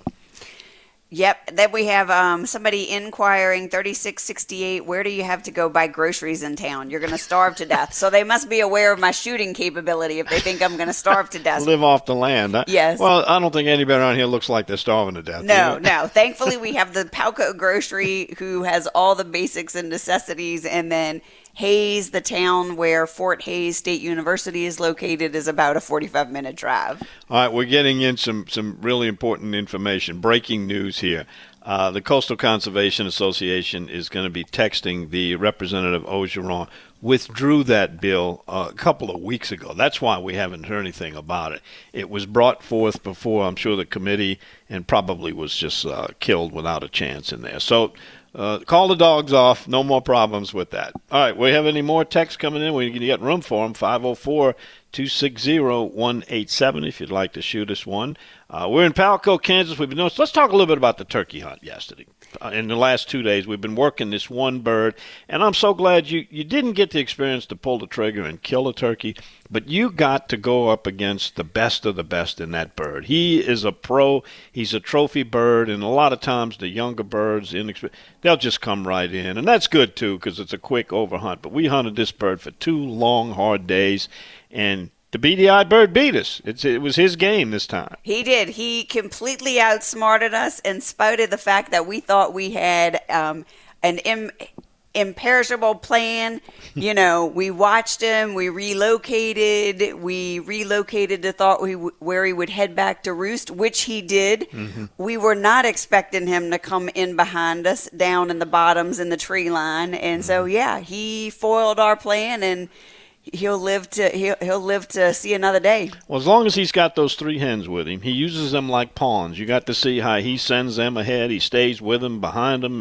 Speaker 7: Yep. Then we have um, somebody inquiring, thirty-six sixty-eight, where do you have to go buy groceries in town? You're going to starve to death. So they must be aware of my shooting capability if they think I'm going to starve to death.
Speaker 6: Live off the land. Huh?
Speaker 7: Yes.
Speaker 6: Well, I don't think anybody around here looks like they're starving to death.
Speaker 7: No, no. Thankfully, we have the Palco Grocery who has all the basics and necessities, and then Hayes, the town where Fort Hays State University is located, is about a forty-five minute drive.
Speaker 6: All right, we're getting in some, some really important information. Breaking news here. Uh, the Coastal Conservation Association is going to be texting the Representative Orgeron. Withdrew that bill uh, a couple of weeks ago. That's why we haven't heard anything about it. It was brought forth before, I'm sure, the committee, and probably was just uh, killed without a chance in there. So uh, call the dogs off. No more problems with that. All right, we have any more texts coming in? We can get room for them. five oh four, two six zero, one eight seven if you'd like to shoot us one. Uh, we're in Palco, Kansas. We've been doing, so let's talk a little bit about the turkey hunt yesterday. Uh, in the last two days, we've been working this one bird, and I'm so glad you, you didn't get the experience to pull the trigger and kill a turkey, but you got to go up against the best of the best in that bird. He is a pro. He's a trophy bird, and a lot of times the younger birds, inexper- they'll just come right in, and that's good, too, because it's a quick overhunt. But we hunted this bird for two long, hard days, and the beady-eyed bird beat us. It's, it was his game this time.
Speaker 7: He did. He completely outsmarted us in spite of the fact that we thought we had um, an im- imperishable plan. You know, we watched him. We relocated. We relocated to thought we w- where he would head back to roost, which he did. Mm-hmm. We were not expecting him to come in behind us, down in the bottoms in the tree line. And mm-hmm. so, yeah, he foiled our plan, and He'll live to he'll, he'll live to see another day.
Speaker 6: Well, as long as he's got those three hens with him, he uses them like pawns. You got to see how he sends them ahead. He stays with them, behind them,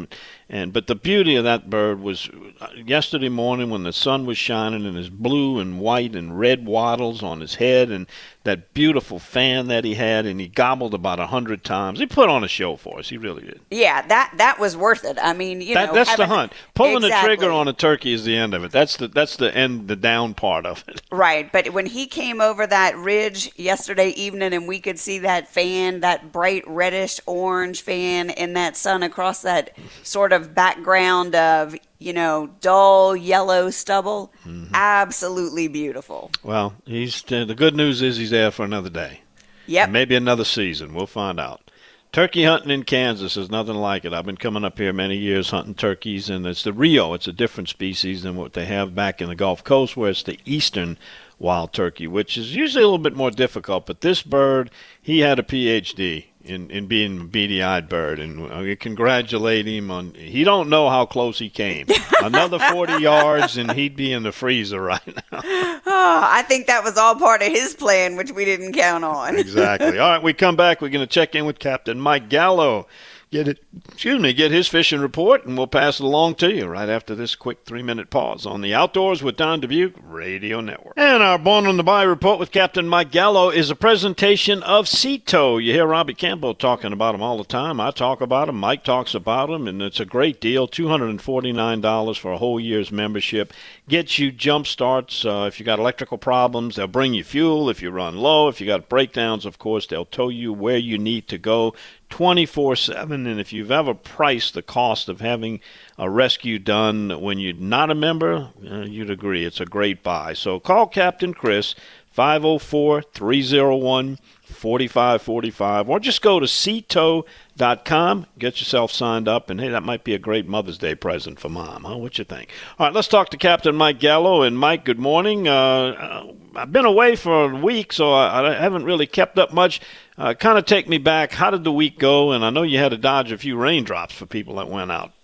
Speaker 6: And but the beauty of that bird was yesterday morning when the sun was shining and his blue and white and red wattles on his head and that beautiful fan that he had, and he gobbled about a hundred times. He put on a show for us. He really did.
Speaker 7: Yeah, that that was worth it. I mean, you
Speaker 6: that,
Speaker 7: know,
Speaker 6: that's
Speaker 7: having,
Speaker 6: the hunt. Pulling
Speaker 7: exactly.
Speaker 6: the trigger on a turkey is the end of it. That's the that's the end, the down part of it.
Speaker 7: Right, but when he came over that ridge yesterday evening, and we could see that fan, that bright reddish orange fan in that sun across that sort of background of, you know, dull yellow stubble, mm-hmm. absolutely beautiful.
Speaker 6: Well, he's uh, the good news is he's there for another day.
Speaker 7: Yep.
Speaker 6: And maybe another season. We'll find out. Turkey hunting in Kansas is nothing like it. I've been coming up here many years hunting turkeys, and it's the Rio. It's a different species than what they have back in the Gulf Coast, where it's the eastern wild turkey, which is usually a little bit more difficult. But this bird, he had a P H D in, in being a beady-eyed bird, and I congratulate him on. He don't know how close he came. Another forty yards, and he'd be in the freezer right now.
Speaker 7: Oh, I think that was all part of his plan, which we didn't count on.
Speaker 6: Exactly. All right, we come back. We're going to check in with Captain Mike Gallo. Get it, excuse me, get his fishing report, and we'll pass it along to you right after this quick three-minute pause on the Outdoors with Don Dubuque Radio Network. And our Born on the Bayou report with Captain Mike Gallo is a presentation of Sea Tow. You hear Robbie Campbell talking about them all the time. I talk about them. Mike talks about them, and it's a great deal. two hundred forty-nine dollars for a whole year's membership. Gets you jump starts. Uh, if you got electrical problems, they'll bring you fuel. If you run low, if you got breakdowns, of course, they'll tow you where you need to go twenty-four seven. And if you've ever priced the cost of having a rescue done when you're not a member, uh, you'd agree it's a great buy. So call Captain Chris, five oh four, three oh one, four five four five, or just go to sea tow dot com, get yourself signed up, and hey, that might be a great Mother's Day present for Mom, huh? What you think? All right, let's talk to Captain Mike Gallo. And Mike, good morning. Uh, I've been away for a week, so I, I haven't really kept up much. Uh, kind of take me back. How did the week go? And I know you had to dodge a few raindrops for people that went out.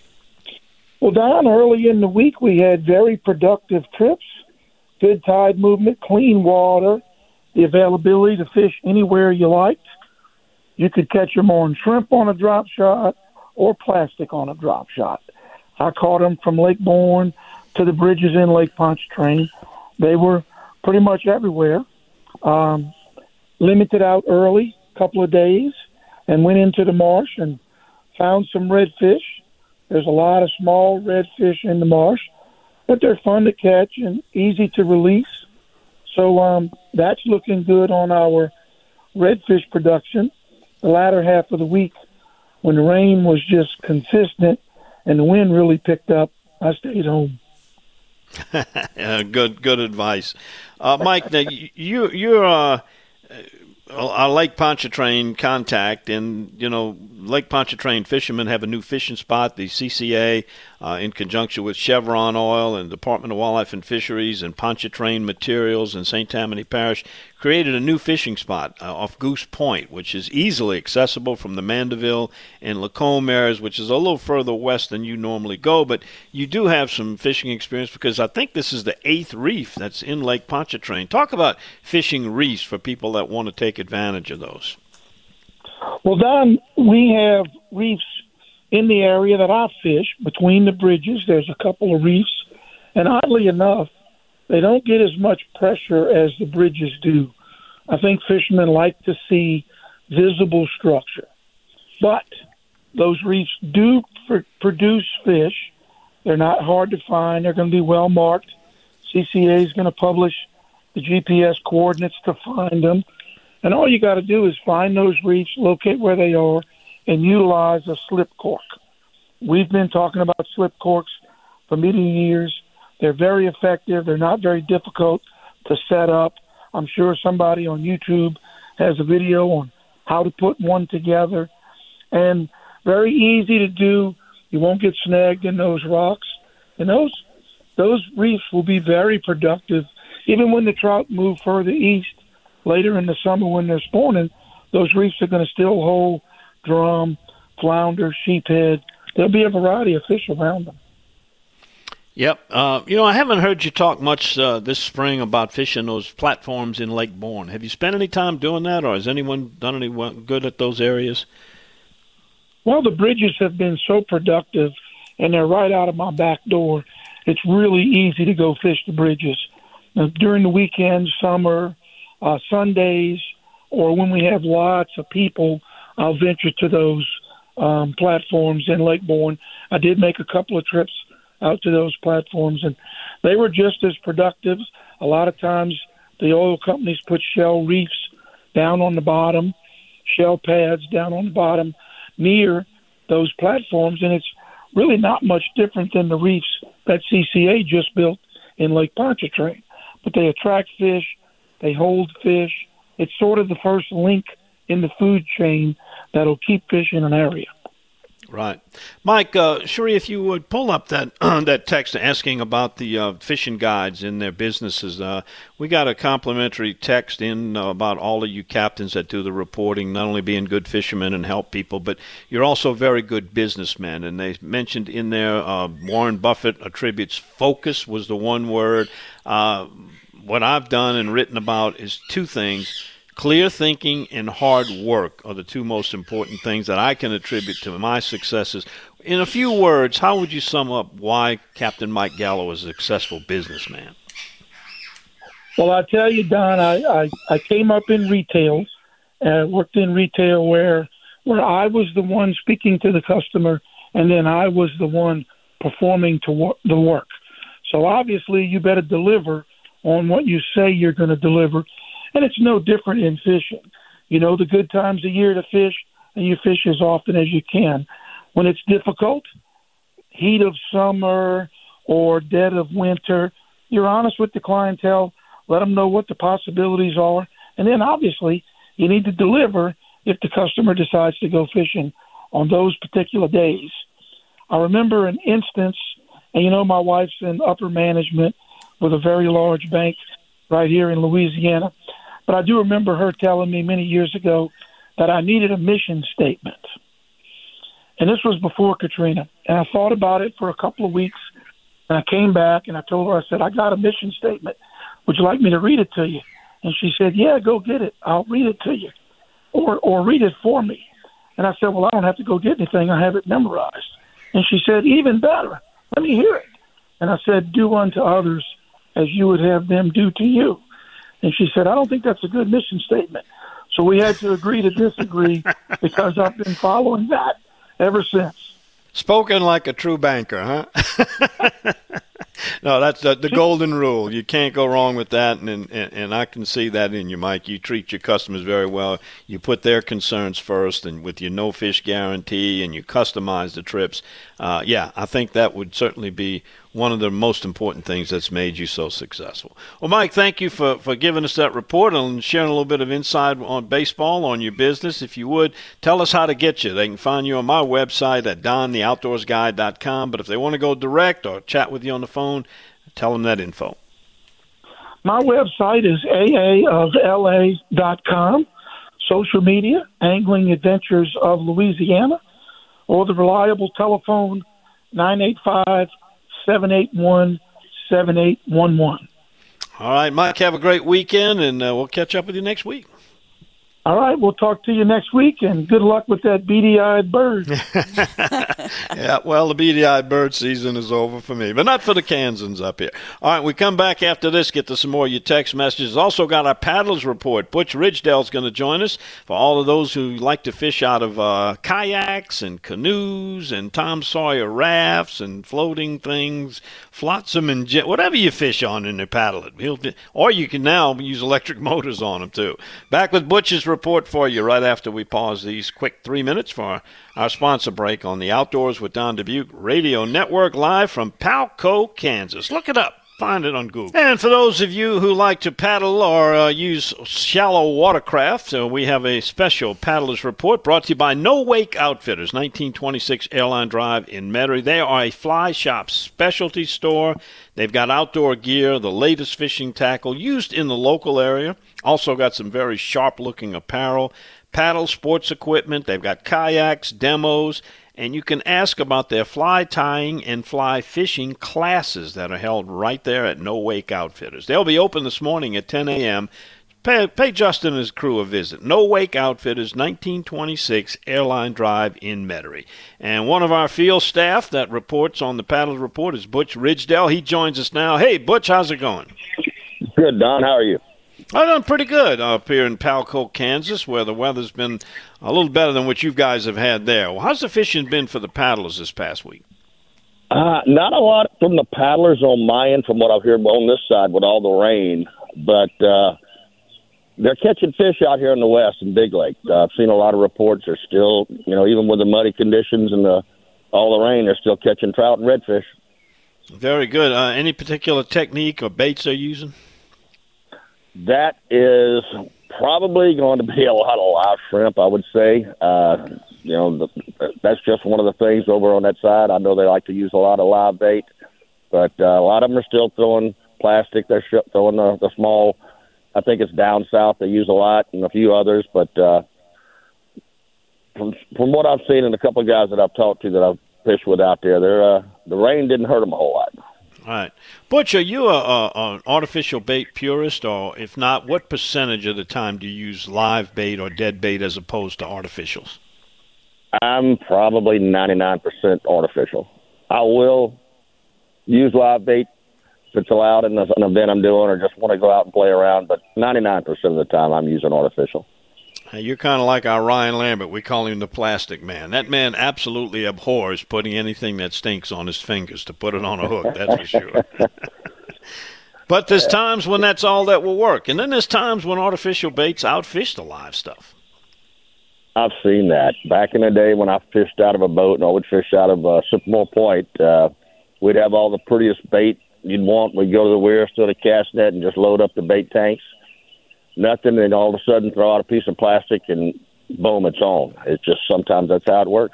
Speaker 10: Well, Don, early in the week we had very productive trips, good tide movement, clean water, the availability to fish anywhere you liked. You could catch them on shrimp on a drop shot or plastic on a drop shot. I caught them from Lake Bourne to the bridges in Lake Pontchartrain. They were pretty much everywhere. Um, limited out early, a couple of days, and went into the marsh and found some redfish. There's a lot of small redfish in the marsh, but they're fun to catch and easy to release. So um, that's looking good on our redfish production. The latter half of the week, when the rain was just consistent and the wind really picked up, I stayed home.
Speaker 6: Yeah, good, good advice, uh, Mike. Now you, you're uh, a Lake Pontchartrain contact, and you know Lake Pontchartrain fishermen have a new fishing spot. The C C A, uh, in conjunction with Chevron Oil and Department of Wildlife and Fisheries and Pontchartrain Materials in Saint Tammany Parish, created a new fishing spot uh, off Goose Point, which is easily accessible from the Mandeville and Lacombe areas, which is a little further west than you normally go. But you do have some fishing experience because I think this is the eighth reef that's in Lake Pontchartrain. Talk about fishing reefs for people that want to take advantage of those.
Speaker 10: Well, Don, we have reefs in the area that I fish between the bridges. There's a couple of reefs, and oddly enough, they don't get as much pressure as the bridges do. I think fishermen like to see visible structure. But those reefs do pr- produce fish. They're not hard to find. They're going to be well marked. C C A is going to publish the G P S coordinates to find them. And all you got to do is find those reefs, locate where they are, and utilize a slip cork. We've been talking about slip corks for many years. They're very effective. They're not very difficult to set up. I'm sure somebody on YouTube has a video on how to put one together. And very easy to do. You won't get snagged in those rocks. And those those reefs will be very productive. Even when the trout move further east, later in the summer when they're spawning, those reefs are going to still hold drum, flounder, sheephead. There'll be a variety of fish around them.
Speaker 6: Yep. Uh, you know, I haven't heard you talk much uh, this spring about fishing those platforms in Lake Bourne. Have you spent any time doing that, or has anyone done any good at those areas?
Speaker 10: Well, the bridges have been so productive, and they're right out of my back door. It's really easy to go fish the bridges. Now, during the weekends, summer, uh, Sundays, or when we have lots of people, I'll venture to those um, platforms in Lake Bourne. I did make a couple of trips out to those platforms, and they were just as productive. A lot of times the oil companies put shell reefs down on the bottom, shell pads down on the bottom near those platforms, and it's really not much different than the reefs that C C A just built in Lake Pontchartrain. But they attract fish, they hold fish. It's sort of the first link in the food chain that'll keep fish in an area.
Speaker 6: Right. Mike, uh, Sheree, if you would pull up that uh, that text asking about the uh, fishing guides in their businesses. Uh, we got a complimentary text in uh, about all of you captains that do the reporting, not only being good fishermen and help people, but you're also very good businessmen. And they mentioned in there uh, Warren Buffett attributes focus was the one word. Uh, what I've done and written about is two things. Clear thinking and hard work are the two most important things that I can attribute to my successes. In a few words, how would you sum up why Captain Mike Gallo is a successful businessman?
Speaker 10: Well, I tell you, Don, I, I, I came up in retail, uh, worked in retail where where I was the one speaking to the customer, and then I was the one performing to wor- the work. So obviously you better deliver on what you say you're going to deliver. And it's no different in fishing. You know the good times of year to fish, and you fish as often as you can. When it's difficult, heat of summer or dead of winter, you're honest with the clientele, let them know what the possibilities are, and then obviously you need to deliver if the customer decides to go fishing on those particular days. I remember an instance, and you know my wife's in upper management with a very large bank right here in Louisiana. But I do remember her telling me many years ago that I needed a mission statement. And this was before Katrina. And I thought about it for a couple of weeks. And I came back and I told her, I said, I got a mission statement. Would you like me to read it to you? And she said, yeah, go get it. I'll read it to you. Or or read it for me. And I said, well, I don't have to go get anything. I have it memorized. And she said, even better. Let me hear it. And I said, do unto others as you would have them do to you. And she said, I don't think that's a good mission statement. So we had to agree to disagree because I've been following that ever since.
Speaker 6: Spoken like a true banker, huh? No, that's the, the golden rule. You can't go wrong with that, and, and and I can see that in you, Mike. You treat your customers very well. You put their concerns first, and with your no-fish guarantee, and you customize the trips. Uh, yeah, I think that would certainly be one of the most important things that's made you so successful. Well, Mike, thank you for, for giving us that report and sharing a little bit of insight on baseball, on your business. If you would, tell us how to get you. They can find you on my website at don the outdoors guy dot com. But if they want to go direct or chat with you on the phone, tell them that info.
Speaker 10: My website is A A of L A dot com. Social media, Angling Adventures of Louisiana, or the reliable telephone, nine eight five, seven eight one, seven eight one one.
Speaker 6: All right, Mike, have a great weekend, and uh, we'll catch up with you next week.
Speaker 10: All right, we'll talk to you next week, and good luck with that beady-eyed bird.
Speaker 6: Yeah, well, the beady-eyed bird season is over for me, but not for the Kansans up here. All right, we come back after this, get to some more of your text messages. Also got our paddlers report. Butch Ridgedale's going to join us for all of those who like to fish out of uh, kayaks and canoes and Tom Sawyer rafts and floating things, flotsam and jet, whatever you fish on in the paddle it. He'll, or you can now use electric motors on them, too. Back with Butch's report. Report for you right after we pause these quick three minutes for our, our sponsor break on the Outdoors with Don Dubuque Radio Network, live from Palco, Kansas. Look it up. Find it on Google. And for those of you who like to paddle or uh, use shallow watercraft, uh, we have a special paddlers report brought to you by No Wake Outfitters, nineteen twenty-six Airline Drive in Metairie. They are a fly shop specialty store. They've got outdoor gear, the latest fishing tackle used in the local area. Also got some very sharp-looking apparel, paddle sports equipment. They've got kayaks, demos, and you can ask about their fly tying and fly fishing classes that are held right there at No Wake Outfitters. They'll be open this morning at ten a.m., Pay, pay Justin and his crew a visit. No Wake Outfitters, nineteen twenty-six Airline Drive in Metairie. And one of our field staff that reports on the Paddle Report is Butch Ridgedale. He joins us now. Hey, Butch, how's it going?
Speaker 11: Good, Don. How are you?
Speaker 6: I'm doing pretty good up here in Palco, Kansas, where the weather's been a little better than what you guys have had there. Well, how's the fishing been for the paddlers this past week?
Speaker 11: Uh, not a lot from the paddlers on my end, from what I've heard on this side with all the rain, but uh, they're catching fish out here in the west in Big Lake. Uh, I've seen a lot of reports. They're still, you know, even with the muddy conditions and the, all the rain, they're still catching trout and redfish.
Speaker 6: Very good. Uh, any particular technique or baits they're using?
Speaker 11: That is probably going to be a lot of live shrimp, I would say. Uh, you know, the, that's just one of the things over on that side. I know they like to use a lot of live bait, but uh, a lot of them are still throwing plastic. They're sh- throwing the, the small, I think it's down south they use a lot, and a few others. But uh, from, from what I've seen and a couple of guys that I've talked to that I've fished with out there, they're, uh, the rain didn't hurt them a whole lot.
Speaker 6: All right. Butch, are you a, a, an artificial bait purist, or if not, what percentage of the time do you use live bait or dead bait as opposed to artificials?
Speaker 11: I'm probably ninety-nine percent artificial. I will use live bait if it's allowed in an event I'm doing or just want to go out and play around, but ninety-nine percent of the time I'm using artificial.
Speaker 6: Hey, you're kind of like our Ryan Lambert. We call him the plastic man. That man absolutely abhors putting anything that stinks on his fingers to put it on a hook, that's for sure. But there's times when that's all that will work. And then there's times when artificial baits outfish the live stuff.
Speaker 11: I've seen that. Back in the day when I fished out of a boat and I would fish out of uh, Sycamore Point, uh, we'd have all the prettiest bait you'd want. We'd go to the weir, steal the cast net, and just load up the bait tanks. Nothing, and all of a sudden throw out a piece of plastic and boom, it's on. It's just sometimes that's how it works.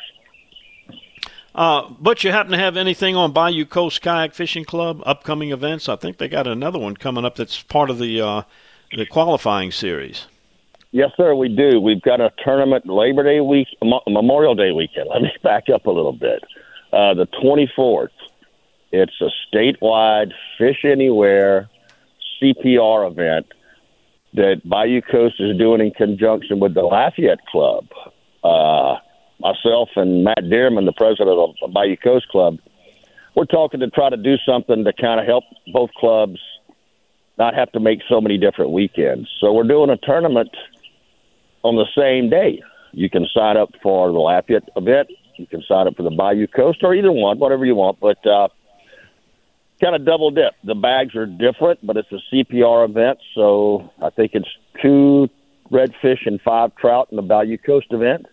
Speaker 6: Uh, but you happen to have anything on Bayou Coast Kayak Fishing Club, upcoming events? I think they got another one coming up that's part of the uh, the qualifying series.
Speaker 11: Yes, sir, we do. We've got a tournament Labor Day week, Memorial Day weekend. Let me back up a little bit. Uh, the twenty-fourth, it's a statewide Fish Anywhere C P R event that Bayou Coast is doing in conjunction with the Lafayette Club. Uh, myself and Matt Dearman, the president of the Bayou Coast Club, we're talking to try to do something to kind of help both clubs not have to make so many different weekends. So we're doing a tournament on the same day. You can sign up for the Lafayette event. You can sign up for the Bayou Coast, or either one, whatever you want. But uh, kind of double dip. The bags are different, but it's a C P R event, so I think it's two redfish and five trout in the Bayou Coast event.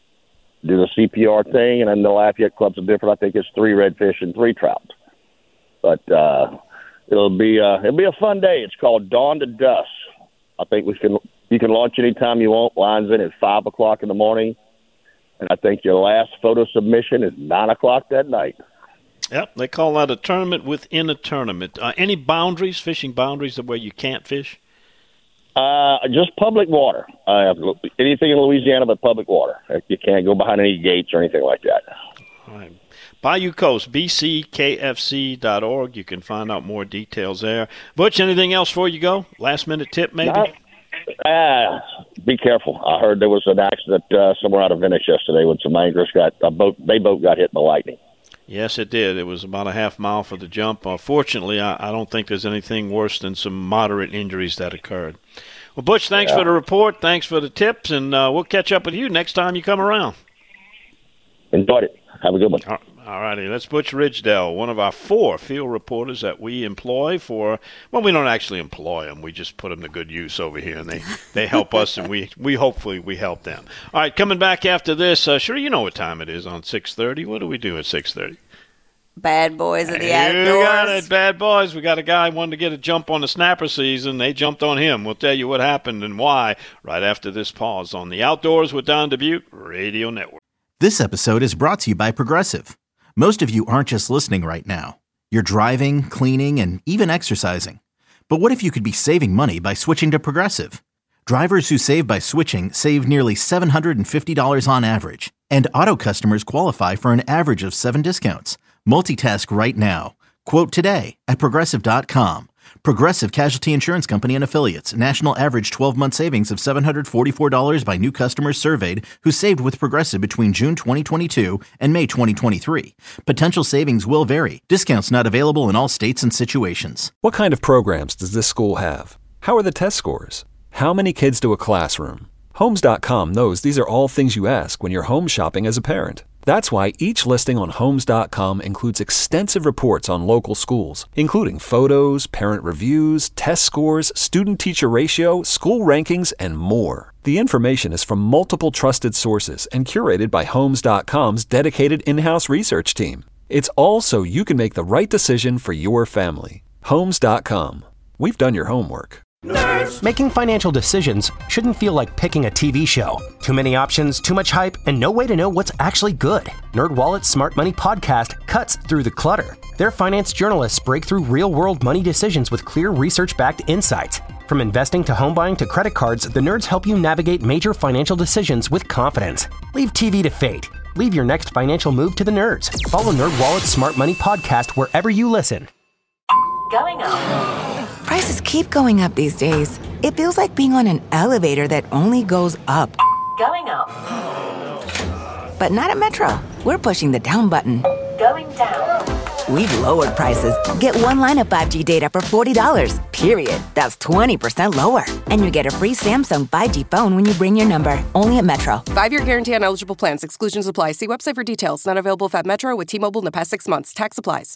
Speaker 11: Do the C P R thing, and then the Lafayette Club's are different. I think it's three redfish and three trout. But uh, it'll be uh, it'll be a fun day. It's called Dawn to Dusk. I think we can you can launch anytime you want. Lines in at five o'clock in the morning, and I think your last photo submission is nine o'clock that night.
Speaker 6: Yep, they call that a tournament within a tournament. Uh, any boundaries, fishing boundaries, where you can't fish?
Speaker 11: Uh, just public water. Uh, anything in Louisiana but public water. You can't go behind any gates or anything like that.
Speaker 6: All right. Bayou Coast, B C K F C dot org. You can find out more details there. Butch, anything else before you go? Last minute tip, maybe?
Speaker 11: Not, uh, be careful. I heard there was an accident uh, somewhere out of Venice yesterday when some anglers got a boat. They boat got hit by lightning.
Speaker 6: Yes, it did. It was about a half mile for the jump. Uh, fortunately, I, I don't think there's anything worse than some moderate injuries that occurred. Well, Butch, thanks yeah. for the report. Thanks for the tips, and uh, we'll catch up with you next time you come around.
Speaker 11: Enjoyed it. Have a good one.
Speaker 6: All righty. That's Butch Ridgedale, one of our four field reporters that we employ for, well, we don't actually employ them. We just put them to good use over here, and they, they help us, and we, we hopefully we help them. All right, coming back after this, uh, sure, you know what time it is on six thirty. What do we do at six thirty?
Speaker 7: Bad Boys of the
Speaker 6: You
Speaker 7: Outdoors.
Speaker 6: got it, Bad Boys. We got a guy who wanted to get a jump on the snapper season. They jumped on him. We'll tell you what happened and why right after this pause on the Outdoors with Don Dubuque Radio Network.
Speaker 1: This episode is brought to you by Progressive. Most of you aren't just listening right now. You're driving, cleaning, and even exercising. But what if you could be saving money by switching to Progressive? Drivers who save by switching save nearly seven hundred fifty dollars on average. And auto customers qualify for an average of seven discounts. Multitask right now. Quote today at Progressive dot com. Progressive Casualty Insurance Company and Affiliates. National average twelve-month savings of seven hundred forty-four dollars by new customers surveyed who saved with Progressive between June twenty twenty-two and May twenty twenty-three. Potential savings will vary. Discounts not available in all states and situations.
Speaker 2: What kind of programs does this school have? How are the test scores? How many kids do a classroom? Homes dot com knows these are all things you ask when you're home shopping as a parent. That's why each listing on Homes dot com includes extensive reports on local schools, including photos, parent reviews, test scores, student-teacher ratio, school rankings, and more. The information is from multiple trusted sources and curated by Homes dot com's dedicated in-house research team. It's all so you can make the right decision for your family. Homes dot com. We've done your homework.
Speaker 3: Nerds. Making financial decisions shouldn't feel like picking a T V show. Too many options, too much hype, and no way to know what's actually good. NerdWallet's Smart Money Podcast cuts through the clutter. Their finance journalists break through real-world money decisions with clear research-backed insights. From investing to home buying to credit cards, the nerds help you navigate major financial decisions with confidence. Leave T V to fate. Leave your next financial move to the nerds. Follow NerdWallet's Smart Money Podcast wherever you listen.
Speaker 4: Going up. Prices keep going up these days. It feels like being on an elevator that only goes up. Going up. But not at Metro. We're pushing the down button. Going down. We've lowered prices. Get one line of five G data for forty dollars, period. That's twenty percent lower. And you get a free Samsung five G phone when you bring your number. Only at Metro.
Speaker 5: Five-year guarantee on eligible plans. Exclusions apply. See website for details. Not available if at Metro with T-Mobile in the past six months. Tax applies.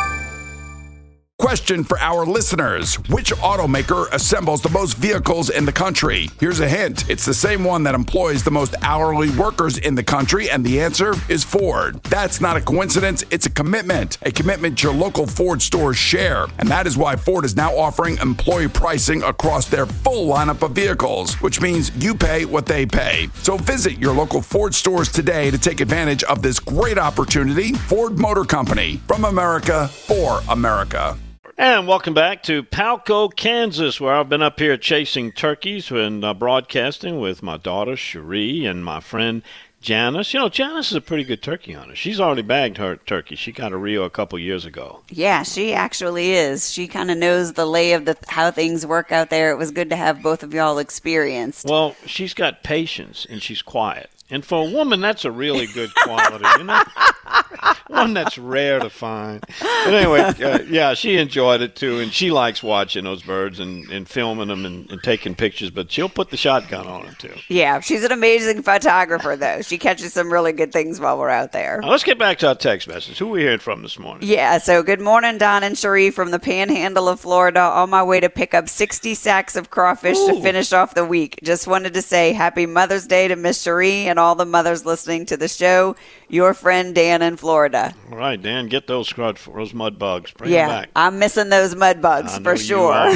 Speaker 9: Question for our listeners. Which automaker assembles the most vehicles in the country? Here's a hint. It's the same one that employs the most hourly workers in the country, and the answer is Ford. That's not a coincidence. It's a commitment. A commitment your local Ford stores share. And that is why Ford is now offering employee pricing across their full lineup of vehicles, which means you pay what they pay. So visit your local Ford stores today to take advantage of this great opportunity. Ford Motor Company. From America, for America.
Speaker 6: And welcome back to Palco, Kansas, where I've been up here chasing turkeys and uh, broadcasting with my daughter, Cherie, and my friend Janice. You know, Janice is a pretty good turkey hunter. She's already bagged her turkey. She got a Rio a couple years ago.
Speaker 7: Yeah, she actually is. She kind of knows the lay of the how things work out there. It was good to have both of y'all experienced.
Speaker 6: Well, she's got patience, and she's quiet. And for a woman, that's a really good quality, you know? One that's rare to find. But anyway, uh, yeah, she enjoyed it, too. And she likes watching those birds and, and filming them and, and taking pictures. But she'll put the shotgun on them, too.
Speaker 7: Yeah, she's an amazing photographer, though. She catches some really good things while we're out there.
Speaker 6: Now, let's get back to our text message. Who are we hearing from this morning?
Speaker 7: Yeah, so good morning, Don and Cherie from the Panhandle of Florida. On my way to pick up sixty sacks of crawfish Ooh. to finish off the week. Just wanted to say happy Mother's Day to Miss Cherie and all the mothers listening to the show. Your friend Dan in Florida.
Speaker 6: All right, Dan, get those scrud, those mud bugs. Bring
Speaker 7: yeah,
Speaker 6: them back.
Speaker 7: I'm missing those mud bugs for sure.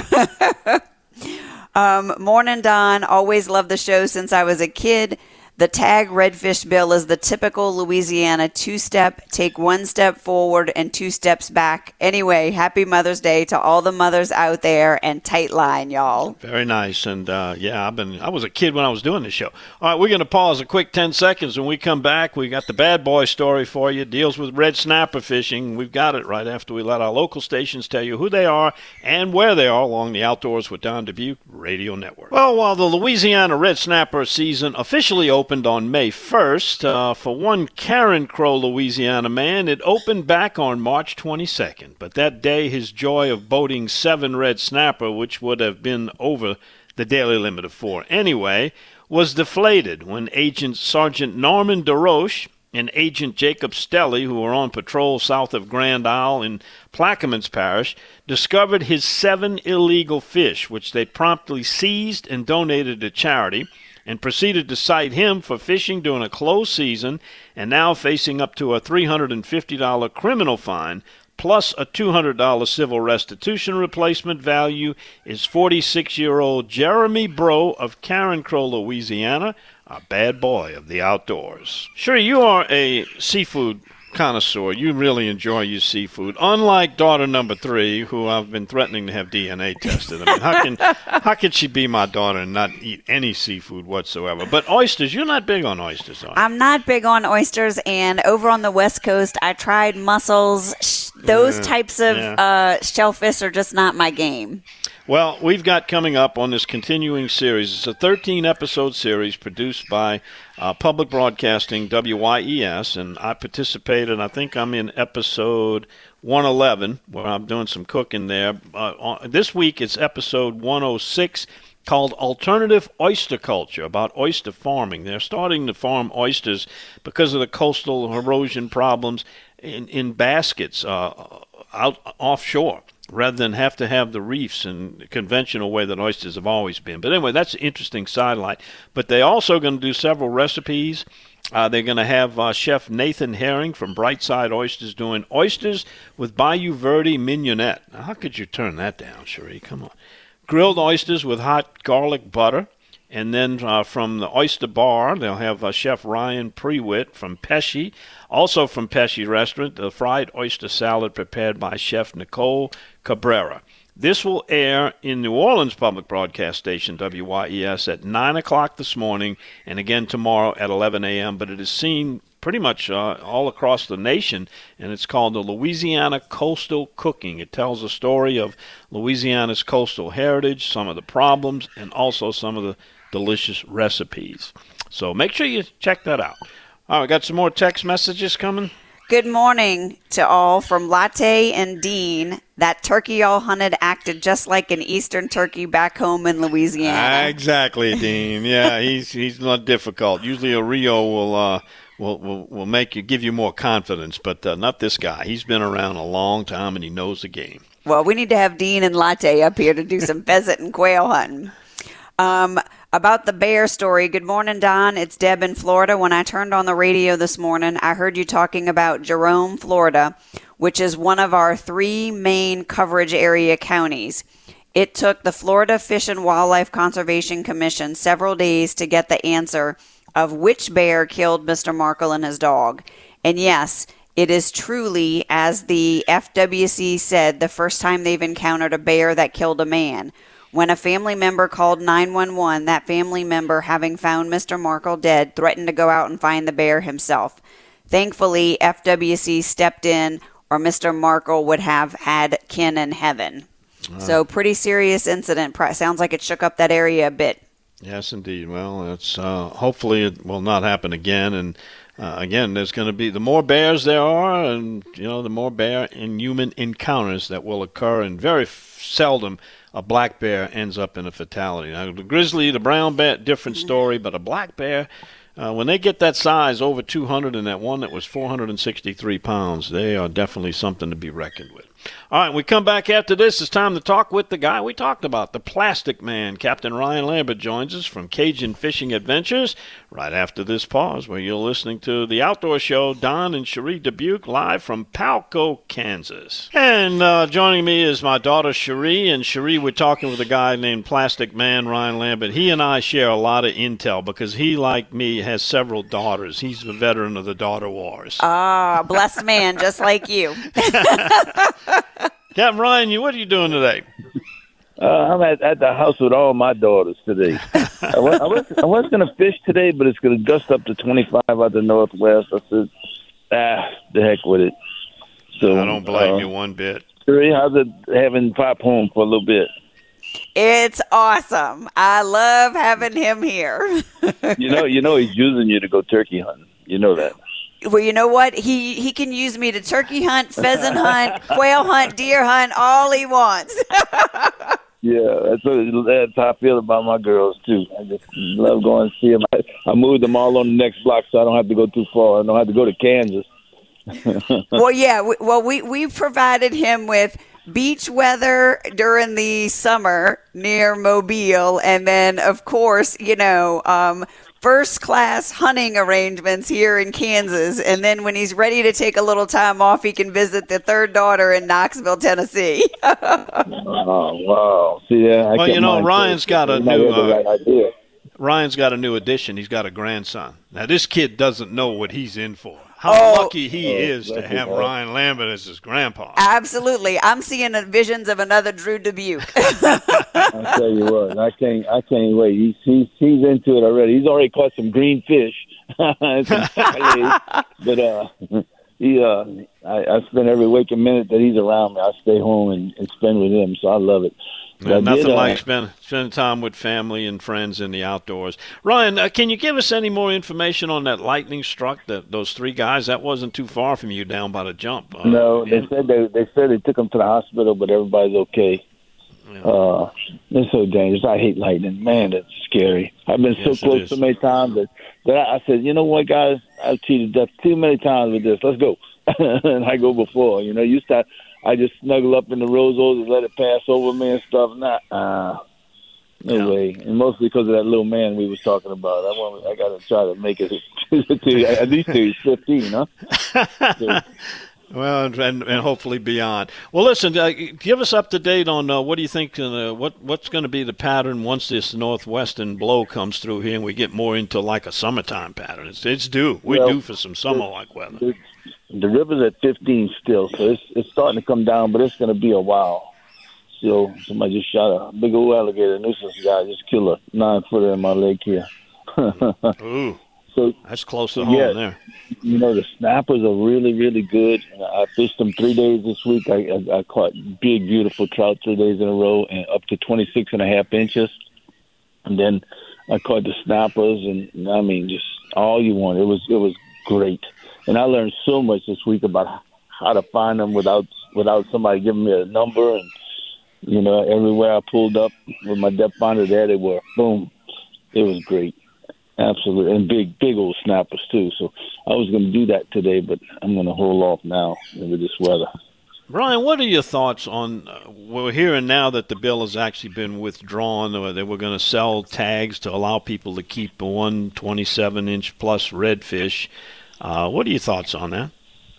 Speaker 7: um, morning, Don. Always loved the show since I was a kid. The tag redfish bill is the typical Louisiana two-step, take one step forward and two steps back. Anyway, happy Mother's Day to all the mothers out there, and tight line, y'all.
Speaker 6: Very nice. And, uh, yeah, I've been. I was a kid when I was doing this show. All right, we're going to pause a quick ten seconds. When we come back, we got the bad boy story for you. Deals with red snapper fishing. We've got it right after we let our local stations tell you who they are and where they are along the Outdoors with Don Dubuque Radio Network. Well, while the Louisiana red snapper season officially opened opened on May first. Uh, for one Carencro, Louisiana man, it opened back on March twenty-second. But that day, his joy of boating seven red snapper, which would have been over the daily limit of four anyway, was deflated when Agent Sergeant Norman DeRoche and Agent Jacob Stelly, who were on patrol south of Grand Isle in Plaquemines Parish, discovered his seven illegal fish, which they promptly seized and donated to charity, and proceeded to cite him for fishing during a closed season, and now facing up to a three hundred fifty dollars criminal fine, plus a two hundred dollars civil restitution. Replacement value is forty-six-year-old Jeremy Bro of Carencro, Louisiana, a bad boy of the outdoors. Sure, you are a seafood connoisseur. You really enjoy your seafood, unlike daughter number three, who I've been threatening to have D N A tested. I mean, how can how can she be my daughter and not eat any seafood whatsoever? But oysters, you're not big on oysters, are you?
Speaker 7: I'm not big on oysters, and over on the West Coast, I tried mussels. Sh- Those
Speaker 6: Yeah,
Speaker 7: types of
Speaker 6: yeah.
Speaker 7: uh, shellfish are just not my game.
Speaker 6: Well, we've got coming up on this continuing series. It's a thirteen-episode series produced by uh, Public Broadcasting, W Y E S, and I participated. I think I'm in episode one eleven, where I'm doing some cooking there. Uh, on, this week, it's episode one oh six, called Alternative Oyster Culture, about oyster farming. They're starting to farm oysters because of the coastal erosion problems in, in baskets uh, out offshore, rather than have to have the reefs in the conventional way that oysters have always been. But anyway, that's an interesting sidelight. But they're also going to do several recipes. Uh, they're going to have uh, Chef Nathan Herring from Brightside Oysters doing oysters with Bayou Verde mignonette. Now, how could you turn that down, Cherie? Come on. Grilled oysters with hot garlic butter. And then uh, from the Oyster Bar, they'll have uh, Chef Ryan Prewitt from Pesci. Also from Pesci Restaurant, the fried oyster salad prepared by Chef Nicole Cabrera. This will air in New Orleans Public Broadcast Station, W Y E S, at nine o'clock this morning, and again tomorrow at eleven a.m., but it is seen pretty much uh, all across the nation, and it's called the Louisiana Coastal Cooking. It tells a story of Louisiana's coastal heritage, some of the problems, and also some of the delicious recipes. So make sure you check that out. All right, got some more text messages coming.
Speaker 7: Good morning to all from Latte and Dean. That turkey y'all hunted acted just like an Eastern turkey back home in Louisiana.
Speaker 6: Exactly, Dean. Yeah, he's he's not difficult. Usually a Rio will uh will will, will make you give you more confidence, but uh, not this guy. He's been around a long time and he knows the game.
Speaker 7: Well, we need to have Dean and Latte up here to do some pheasant and quail hunting. Um, about the bear story. Good morning, Don. It's Deb in Florida. When I turned on the radio this morning, I heard you talking about Jerome, Florida, which is one of our three main coverage area counties. It took the Florida Fish and Wildlife Conservation Commission several days to get the answer of which bear killed Mister Markle and his dog. And yes, it is truly, as the F W C said, the first time they've encountered a bear that killed a man. When a family member called nine one one, that family member, having found Mister Markle dead, threatened to go out and find the bear himself. Thankfully, F W C stepped in, or Mister Markle would have had kin in heaven. Uh, so pretty serious incident. Sounds like it shook up that area a bit.
Speaker 6: Yes, indeed. Well, it's uh, hopefully it will not happen again. And uh, again, there's going to be the more bears there are, and you know, the more bear and human encounters that will occur, and very f- seldom a black bear ends up in a fatality. Now, the grizzly, the brown bear, different story, but a black bear, uh, when they get that size, over two hundred, and that one that was four hundred sixty-three pounds, they are definitely something to be reckoned with. All right, we come back after this. It's time to talk with the guy we talked about, the Plastic Man. Captain Ryan Lambert joins us from Cajun Fishing Adventures right after this pause, where you're listening to The Outdoor Show, Don and Cherie Dubuque, live from Palco, Kansas. And uh, joining me is my daughter, Cherie. And Cherie, we're talking with a guy named Plastic Man, Ryan Lambert. He and I share a lot of intel because he, like me, has several daughters. He's a veteran of the daughter wars.
Speaker 7: Ah, blessed man, just like you.
Speaker 6: Captain Ryan, you, what are you doing today?
Speaker 12: Uh, I'm at, at the house with all my daughters today. I was, I was, I was going to fish today, but it's going to gust up to twenty-five out the northwest. I said, ah, the heck with it. So
Speaker 6: I don't blame
Speaker 12: uh,
Speaker 6: you one bit.
Speaker 12: Sheree, how's it having Pop home for a little bit?
Speaker 7: It's awesome. I love having him here.
Speaker 12: you know, you know he's using you to go turkey hunting. You know that.
Speaker 7: Well, you know what? He he can use me to turkey hunt, pheasant hunt, quail hunt, deer hunt, all he wants.
Speaker 12: Yeah, that's, what, that's how I feel about my girls, too. I just love going to see them. I, I moved them all on the next block so I don't have to go too far. I don't have to go to Kansas.
Speaker 7: Well, yeah. We, well, we, we provided him with beach weather during the summer near Mobile. And then, of course, you know, um, first-class hunting arrangements here in Kansas. And then when he's ready to take a little time off, he can visit the third daughter in Knoxville, Tennessee.
Speaker 12: Oh, wow. See, yeah, I
Speaker 6: well, you know,
Speaker 12: mind
Speaker 6: Ryan's
Speaker 12: to,
Speaker 6: got a new uh,
Speaker 12: right idea.
Speaker 6: Ryan's got a new addition. He's got a grandson. Now, this kid doesn't know what he's in for. how
Speaker 7: Oh.
Speaker 6: lucky he
Speaker 12: Oh,
Speaker 6: is to
Speaker 12: lucky,
Speaker 6: have
Speaker 12: huh?
Speaker 6: Ryan Lambert as his grandpa.
Speaker 7: Absolutely. I'm seeing visions of another Drew Dubuque.
Speaker 12: I tell you what, I can't, I can't wait. He's, he's, he's into it already. He's already caught some green fish, some but uh, he, uh, I, I spend every waking minute that he's around me. I stay home and, and spend with him, so I love it. But
Speaker 6: Man,
Speaker 12: I
Speaker 6: nothing
Speaker 12: did, uh,
Speaker 6: like spend, spending time with family and friends in the outdoors. Ryan, uh, can you give us any more information on that lightning struck that those three guys? That wasn't too far from you down by the jump. Uh,
Speaker 12: No,
Speaker 6: yeah.
Speaker 12: they said they they said they took him to the hospital, but everybody's okay.
Speaker 6: Yeah.
Speaker 12: Uh, it's so dangerous. I hate lightning, man. It's scary. I've been
Speaker 6: Yes,
Speaker 12: so
Speaker 6: it
Speaker 12: close
Speaker 6: is.
Speaker 12: so many times that, that I, I said, you know what, guys, I've cheated death too many times with this. Let's go, and I go before. You know, you start. I just snuggle up in the roses and let it pass over me and stuff. Nah, uh, no
Speaker 6: Yeah.
Speaker 12: way. And mostly because of that little man we was talking about. I want. I got to try to make it to at least to fifteen, huh? So,
Speaker 6: Well, and, and and hopefully beyond. Well, listen, uh, give us up to date on uh, what do you think, uh, what what's going to be the pattern once this northwestern blow comes through here and we get more into like a summertime pattern. It's, it's due. We're
Speaker 12: Well,
Speaker 6: due for some summer-like weather.
Speaker 12: the, the river's at fifteen still, so it's it's starting to come down, but it's going to be a while. So somebody just shot a big old alligator nuisance guy, just killed a nine footer in my lake here.
Speaker 6: Ooh,
Speaker 12: So
Speaker 6: that's close
Speaker 12: So,
Speaker 6: to home
Speaker 12: yeah.
Speaker 6: there.
Speaker 12: you know, the snappers are really, really good. I fished them three days this week. I, I, I caught big, beautiful trout three days in a row and up to twenty-six and a half inches. And then I caught the snappers, and I mean, just all you want. It was it was great. And I learned so much this week about how to find them without without somebody giving me a number. And, you know, everywhere I pulled up with my depth finder there, they were, boom. It was great. Absolutely. And big, big old snappers, too. So I was going to do that today, but I'm going to hold off now with this weather.
Speaker 6: Brian, what are your thoughts on, uh, we're hearing now that the bill has actually been withdrawn, or they were going to sell tags to allow people to keep one twenty-seven inch plus redfish. Uh, what are your thoughts on that?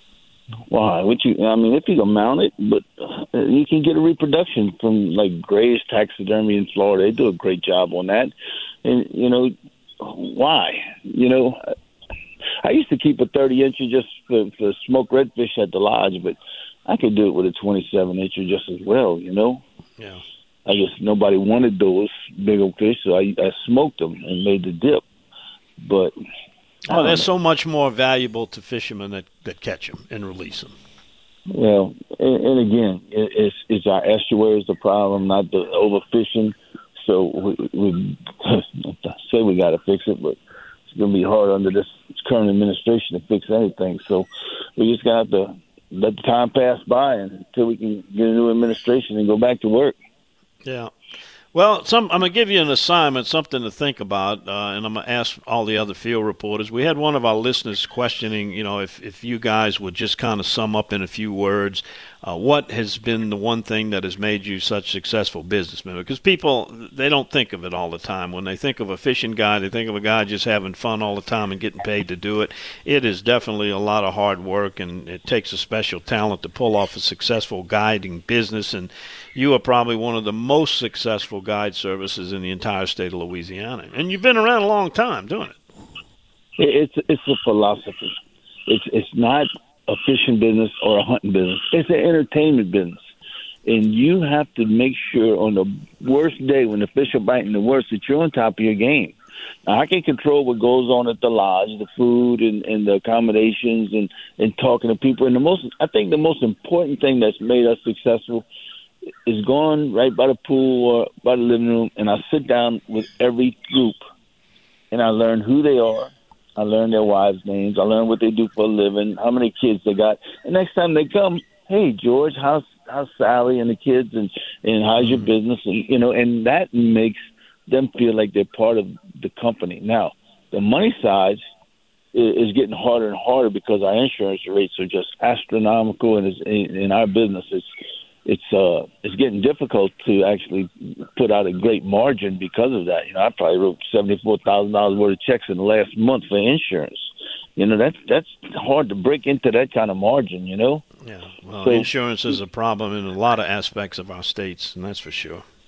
Speaker 12: Why? What you? I mean, if you can mount it, but uh, you can get a reproduction from like Gray's Taxidermy in Florida. They do a great job on that. And, you know, why? You know, I used to keep a thirty incher just for, for smoked redfish at the lodge, but I could do it with a twenty-seven incher just as well, you know?
Speaker 6: Yeah.
Speaker 12: I guess nobody wanted those big old fish, so I, I smoked them and made the dip. But
Speaker 6: Oh, they're so much more valuable to fishermen that, that catch them and release them.
Speaker 12: Well, and, and again, it, it's it's our estuaries the problem, not the overfishing. So we, we say we got to fix it, but it's going to be hard under this current administration to fix anything. So we just got to let the time pass by until we can get a new administration and go back to work.
Speaker 6: Yeah. Well, some, I'm going to give you an assignment, something to think about, uh, and I'm going to ask all the other field reporters. We had one of our listeners questioning, you know, if, if you guys would just kind of sum up in a few words, uh, what has been the one thing that has made you such successful businessmen? Because people, they don't think of it all the time. When they think of a fishing guy, they think of a guy just having fun all the time and getting paid to do it. It is definitely a lot of hard work, and it takes a special talent to pull off a successful guiding business, and you are probably one of the most successful guide services in the entire state of Louisiana. And you've been around a long time doing it.
Speaker 12: It's it's a philosophy. It's it's not a fishing business or a hunting business. It's an entertainment business. And you have to make sure on the worst day when the fish are biting the worst that you're on top of your game. Now, I can control what goes on at the lodge, the food and, and the accommodations and, and talking to people. And the most, I think the most important thing that's made us successful is going right by the pool or by the living room, and I sit down with every group, and I learn who they are. I learn their wives' names. I learn what they do for a living, how many kids they got. And next time they come, hey, George, how's how's Sally and the kids, and, and how's your business? And, you know, and that makes them feel like they're part of the company. Now, the money side is, is getting harder and harder because our insurance rates are just astronomical, and it's, in, in our business, it's It's uh, it's getting difficult to actually put out a great margin because of that. You know, I probably wrote seventy-four thousand dollars worth of checks in the last month for insurance. You know, that's that's hard to break into that kind of margin. You know.
Speaker 6: Yeah. Well,
Speaker 12: So-
Speaker 6: insurance is a problem in a lot of aspects of our states, and that's for sure.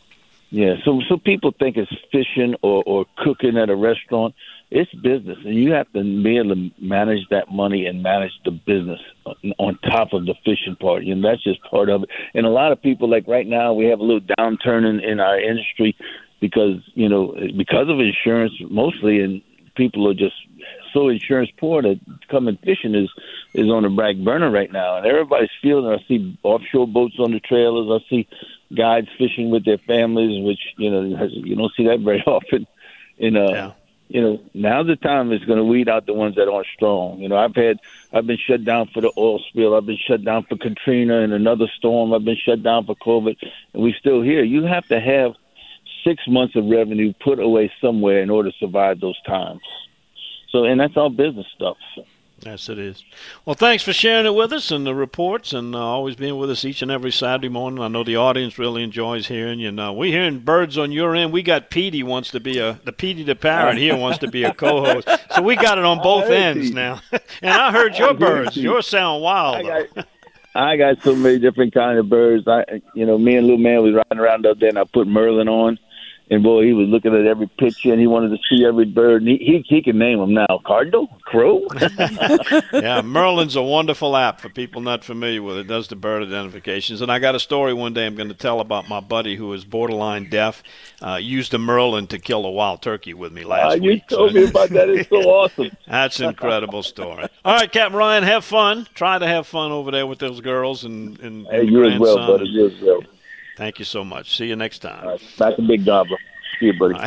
Speaker 12: Yeah, so so people think it's fishing or, or cooking at a restaurant. It's business, and you have to be able to manage that money and manage the business on top of the fishing part, and that's just part of it. And a lot of people, like right now, we have a little downturn in, in our industry because, you know, because of insurance mostly, and people are just so insurance poor that coming fishing is, is on the back burner right now, and everybody's feeling it. I see offshore boats on the trailers. I see guides fishing with their families, which, you know, you don't see that very often. And, uh, yeah. you know, now's the time it's going to weed out the ones that aren't strong. You know, I've had, I've been shut down for the oil spill. I've been shut down for Katrina and another storm. I've been shut down for COVID, and we're still here. You have to have six months of revenue put away somewhere in order to survive those times. So, and that's all business stuff.
Speaker 6: Yes, it is. Well, thanks for sharing it with us and the reports, and uh, always being with us each and every Saturday morning. I know the audience really enjoys hearing you. And uh, we're hearing birds on your end. We got Petey wants to be a the Petey the Parrot here wants to be a co-host. So we got it on both ends now. And I heard your birds. Yours sound wild.
Speaker 12: I got, I got so many different kind of birds. I, you know, me and little man was riding around the other day, and I put Merlin on. And, boy, he was looking at every picture, and he wanted to see every bird. And he, he, he can name them now. Cardinal? Crow?
Speaker 6: Yeah, Merlin's a wonderful app for people not familiar with it. It does the bird identifications. And I got a story one day I'm going to tell about my buddy who is borderline deaf, uh, used a Merlin to kill a wild turkey with me last
Speaker 12: uh, you
Speaker 6: week.
Speaker 12: You told so. me about that. It's so awesome.
Speaker 6: That's an incredible story. All right, Captain Ryan, have fun. Try to have fun over there with those girls and, and,
Speaker 12: hey,
Speaker 6: and
Speaker 12: you
Speaker 6: grandson.
Speaker 12: as well, buddy. You as well.
Speaker 6: Thank you so much. See you next time.
Speaker 12: All right, back to Big Gobbler. See you, buddy.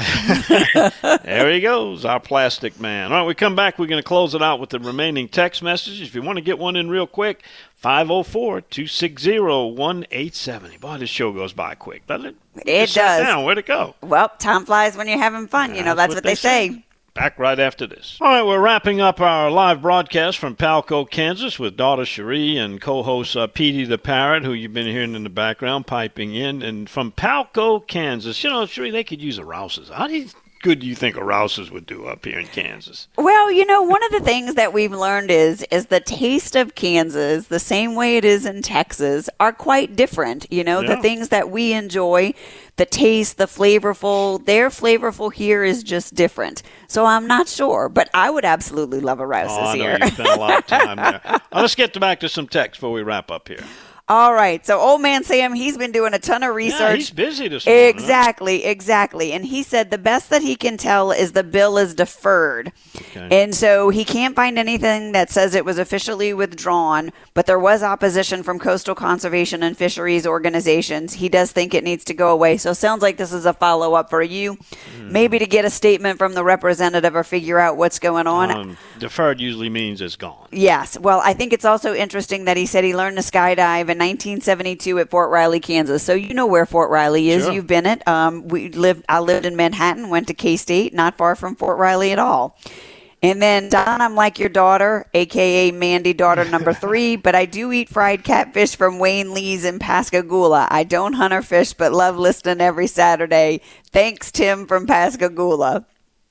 Speaker 6: There he goes, our plastic man. All right, we come back. We're going to close it out with the remaining text messages. If you want to get one in real quick, five oh four, two six zero, one eight seven oh. Boy, this show goes by quick, doesn't it?
Speaker 7: It
Speaker 6: Just
Speaker 7: does.
Speaker 6: Down. Where'd it go?
Speaker 7: Well, time flies when you're having fun. You know, that's, that's what, what they, they say. say.
Speaker 6: Back right after this. All right, we're wrapping up our live broadcast from Palco, Kansas with daughter Cherie and co-host uh, Petey the Parrot, who you've been hearing in the background piping in. And from Palco, Kansas, you know, Cherie, they could use a Rouse's. How do you, good do you think a Rouse's would do up here in Kansas?
Speaker 7: Well, you know, one of the things that we've learned is is the taste of Kansas, the same way it is in Texas, are quite different. You know, yeah. The things that we enjoy, the taste, the flavorful, their flavorful here is just different. So I'm not sure, but I would absolutely love a Rouse's
Speaker 6: oh, I know
Speaker 7: here.
Speaker 6: You spent a lot of time there. Well, let's get back to some text before we wrap up here.
Speaker 7: All right. So old man Sam, he's been doing a ton of research.
Speaker 6: Yeah, he's busy this morning.
Speaker 7: Exactly, huh? exactly. And he said the best that he can tell is the bill is deferred. Okay. And so he can't find anything that says it was officially withdrawn, but there was opposition from coastal conservation and fisheries organizations. He does think it needs to go away. So it sounds like this is a follow-up for you, mm. maybe to get a statement from the representative or figure out what's going on.
Speaker 6: Um, deferred usually means it's gone.
Speaker 7: Yes. Well, I think it's also interesting that he said he learned to skydive in nineteen seventy-two at Fort Riley, Kansas. So you know where Fort Riley is. Sure. You've been it. Um, we lived. I lived in Manhattan, went to K-State, not far from Fort Riley at all. And then, Don, I'm like your daughter, a k a. Mandy, daughter number three, but I do eat fried catfish from Wayne Lee's in Pascagoula. I don't hunt or fish, but love listening every Saturday. Thanks, Tim from Pascagoula.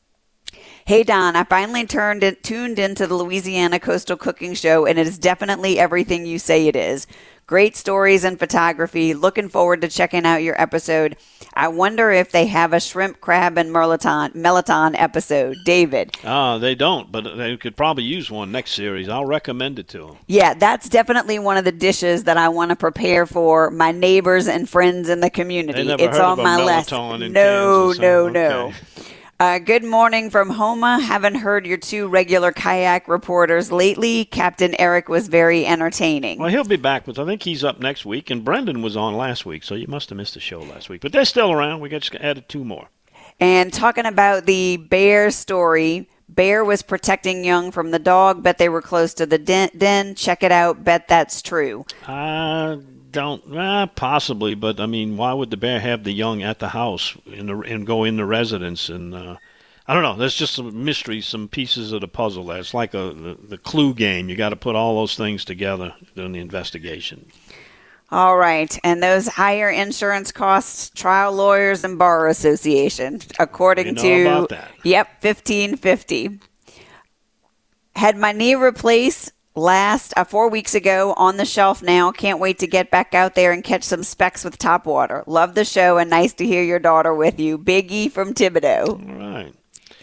Speaker 7: Hey, Don, I finally turned in, tuned into the Louisiana Coastal Cooking Show, and it is definitely everything you say it is. Great stories and photography. Looking forward to checking out your episode. I wonder if they have a shrimp, crab, and merlaton, melaton episode. David.
Speaker 6: Uh, they don't, but they could probably use one next series. I'll recommend it to them.
Speaker 7: Yeah, that's definitely one of the dishes that I want to prepare for my neighbors and friends in the community.
Speaker 6: They never
Speaker 7: it's
Speaker 6: heard
Speaker 7: on
Speaker 6: of
Speaker 7: my
Speaker 6: a
Speaker 7: list.
Speaker 6: Melatonin in
Speaker 7: no,
Speaker 6: Kansas,
Speaker 7: no,
Speaker 6: huh?
Speaker 7: no.
Speaker 6: Okay.
Speaker 7: Uh, good morning from Homa. Haven't heard your two regular kayak reporters lately. Captain Eric was very entertaining.
Speaker 6: Well, he'll be back with, I think he's up next week, and Brendan was on last week, so you must have missed the show last week. But they're still around. We just added two more.
Speaker 7: And talking about the bear story, bear was protecting young from the dog. Bet they were close to the den. den. Check it out. Bet that's true.
Speaker 6: Uh, don't, uh, possibly, but I mean, why would the bear have the young at the house in the, and go in the residence? And uh, I don't know. There's just some mystery, some pieces of the puzzle there. It's like a the, the clue game. You got to put all those things together during the investigation.
Speaker 7: All right. And those higher insurance costs, trial lawyers and bar association, according
Speaker 6: you know
Speaker 7: to
Speaker 6: about that.
Speaker 7: Yep, fifteen fifty. Had my knee replaced last uh, four weeks ago, on the shelf now. Can't wait to get back out there and catch some specks with topwater. Love the show and nice to hear your daughter with you. Big E from Thibodaux.
Speaker 6: All right.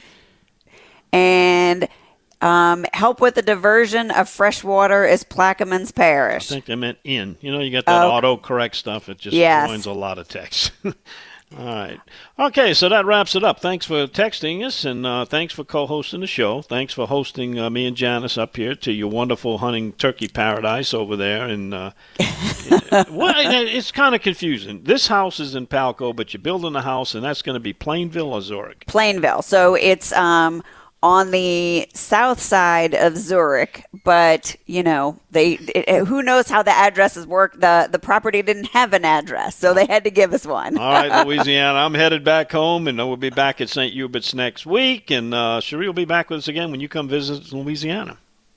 Speaker 7: And um, help with the diversion of fresh water is Plaquemines Parish.
Speaker 6: I think they meant in. You know, you got that
Speaker 7: Oh.
Speaker 6: auto-correct stuff. It just
Speaker 7: Yes.
Speaker 6: ruins a lot of text. All right. Okay, so that wraps it up. Thanks for texting us, and uh, thanks for co-hosting the show. Thanks for hosting uh, me and Janice up here to your wonderful hunting turkey paradise over there. And uh, well, it's kind of confusing. This house is in Palco, but you're building a house, and that's going to be Plainville or Zurich?
Speaker 7: Plainville. So it's um, on the south side of Zurich, but you know, they it, who knows how the addresses work. The the property didn't have an address, so they had to give us one.
Speaker 6: All right, Louisiana. I'm headed back home, and we'll be back at Saint Hubert's next week. And uh, Cherie will be back with us again when you come visit Louisiana.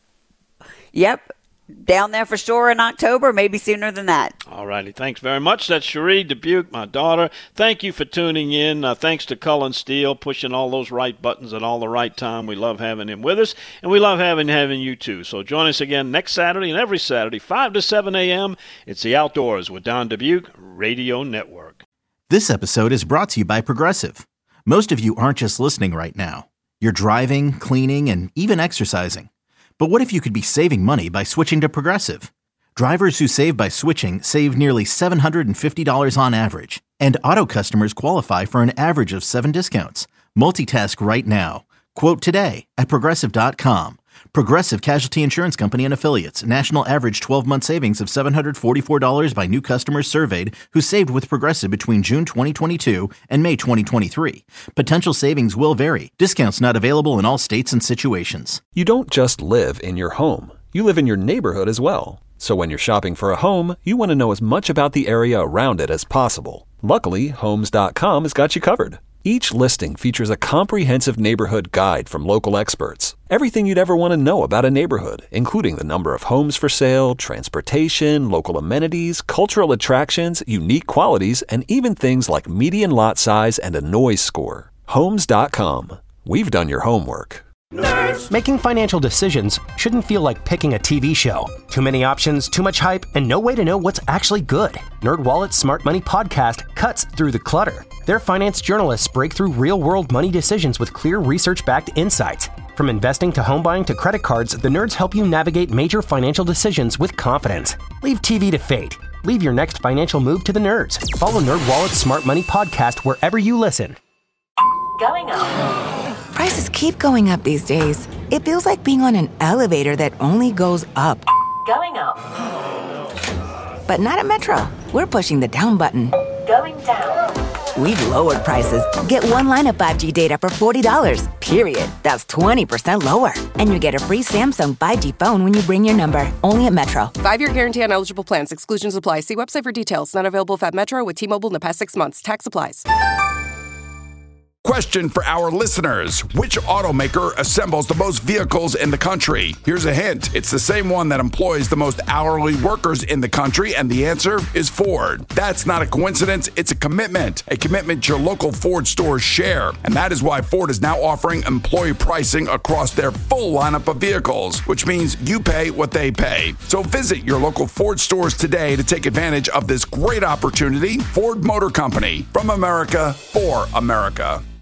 Speaker 7: Yep. Down there for sure in October, maybe sooner than that.
Speaker 6: All righty. Thanks very much. That's Cherie Dubuque, my daughter. Thank you for tuning in. Uh, thanks to Cullen Steele, pushing all those right buttons at all the right time. We love having him with us, and we love having having you too. So join us again next Saturday and every Saturday, five to seven a.m. It's The Outdoors with Don Dubuque Radio Network.
Speaker 1: This episode is brought to you by Progressive. Most of you aren't just listening right now. You're driving, cleaning, and even exercising. But what if you could be saving money by switching to Progressive? Drivers who save by switching save nearly seven hundred fifty dollars on average. And auto customers qualify for an average of seven discounts. Multitask right now. Quote today at Progressive dot com. Progressive Casualty Insurance Company and Affiliates. National average twelve-month savings of seven hundred forty-four dollars by new customers surveyed who saved with Progressive between June twenty twenty-two and May twenty twenty-three. Potential savings will vary. Discounts not available in all states and situations.
Speaker 2: You don't just live in your home. You live in your neighborhood as well. So when you're shopping for a home, you want to know as much about the area around it as possible. Luckily, Homes dot com has got you covered. Each listing features a comprehensive neighborhood guide from local experts. Everything you'd ever want to know about a neighborhood, including the number of homes for sale, transportation, local amenities, cultural attractions, unique qualities, and even things like median lot size and a noise score. Homes dot com. We've done your homework.
Speaker 3: Nerds. Making financial decisions shouldn't feel like picking a T V show. Too many options, too much hype, and no way to know what's actually good. NerdWallet's Smart Money Podcast cuts through the clutter. Their finance journalists break through real-world money decisions with clear research-backed insights. From investing to home buying to credit cards, the nerds help you navigate major financial decisions with confidence. Leave T V to fate. Leave your next financial move to the nerds. Follow NerdWallet's Smart Money Podcast wherever you listen.
Speaker 4: Going up. Prices keep going up these days. It feels like being on an elevator that only goes up. Going up. But not at Metro. We're pushing the down button. Going down. We've lowered prices. Get one line of five G data for forty dollars, period. That's twenty percent lower. And you get a free Samsung five G phone when you bring your number. Only at Metro.
Speaker 5: Five-year guarantee on eligible plans. Exclusions apply. See website for details. Not available at Metro with T-Mobile in the past six months. Tax applies.
Speaker 9: Question for our listeners. Which automaker assembles the most vehicles in the country? Here's a hint. It's the same one that employs the most hourly workers in the country, and the answer is Ford. That's not a coincidence. It's a commitment. A commitment your local Ford stores share. And that is why Ford is now offering employee pricing across their full lineup of vehicles, which means you pay what they pay. So visit your local Ford stores today to take advantage of this great opportunity. Ford Motor Company. From America, for America.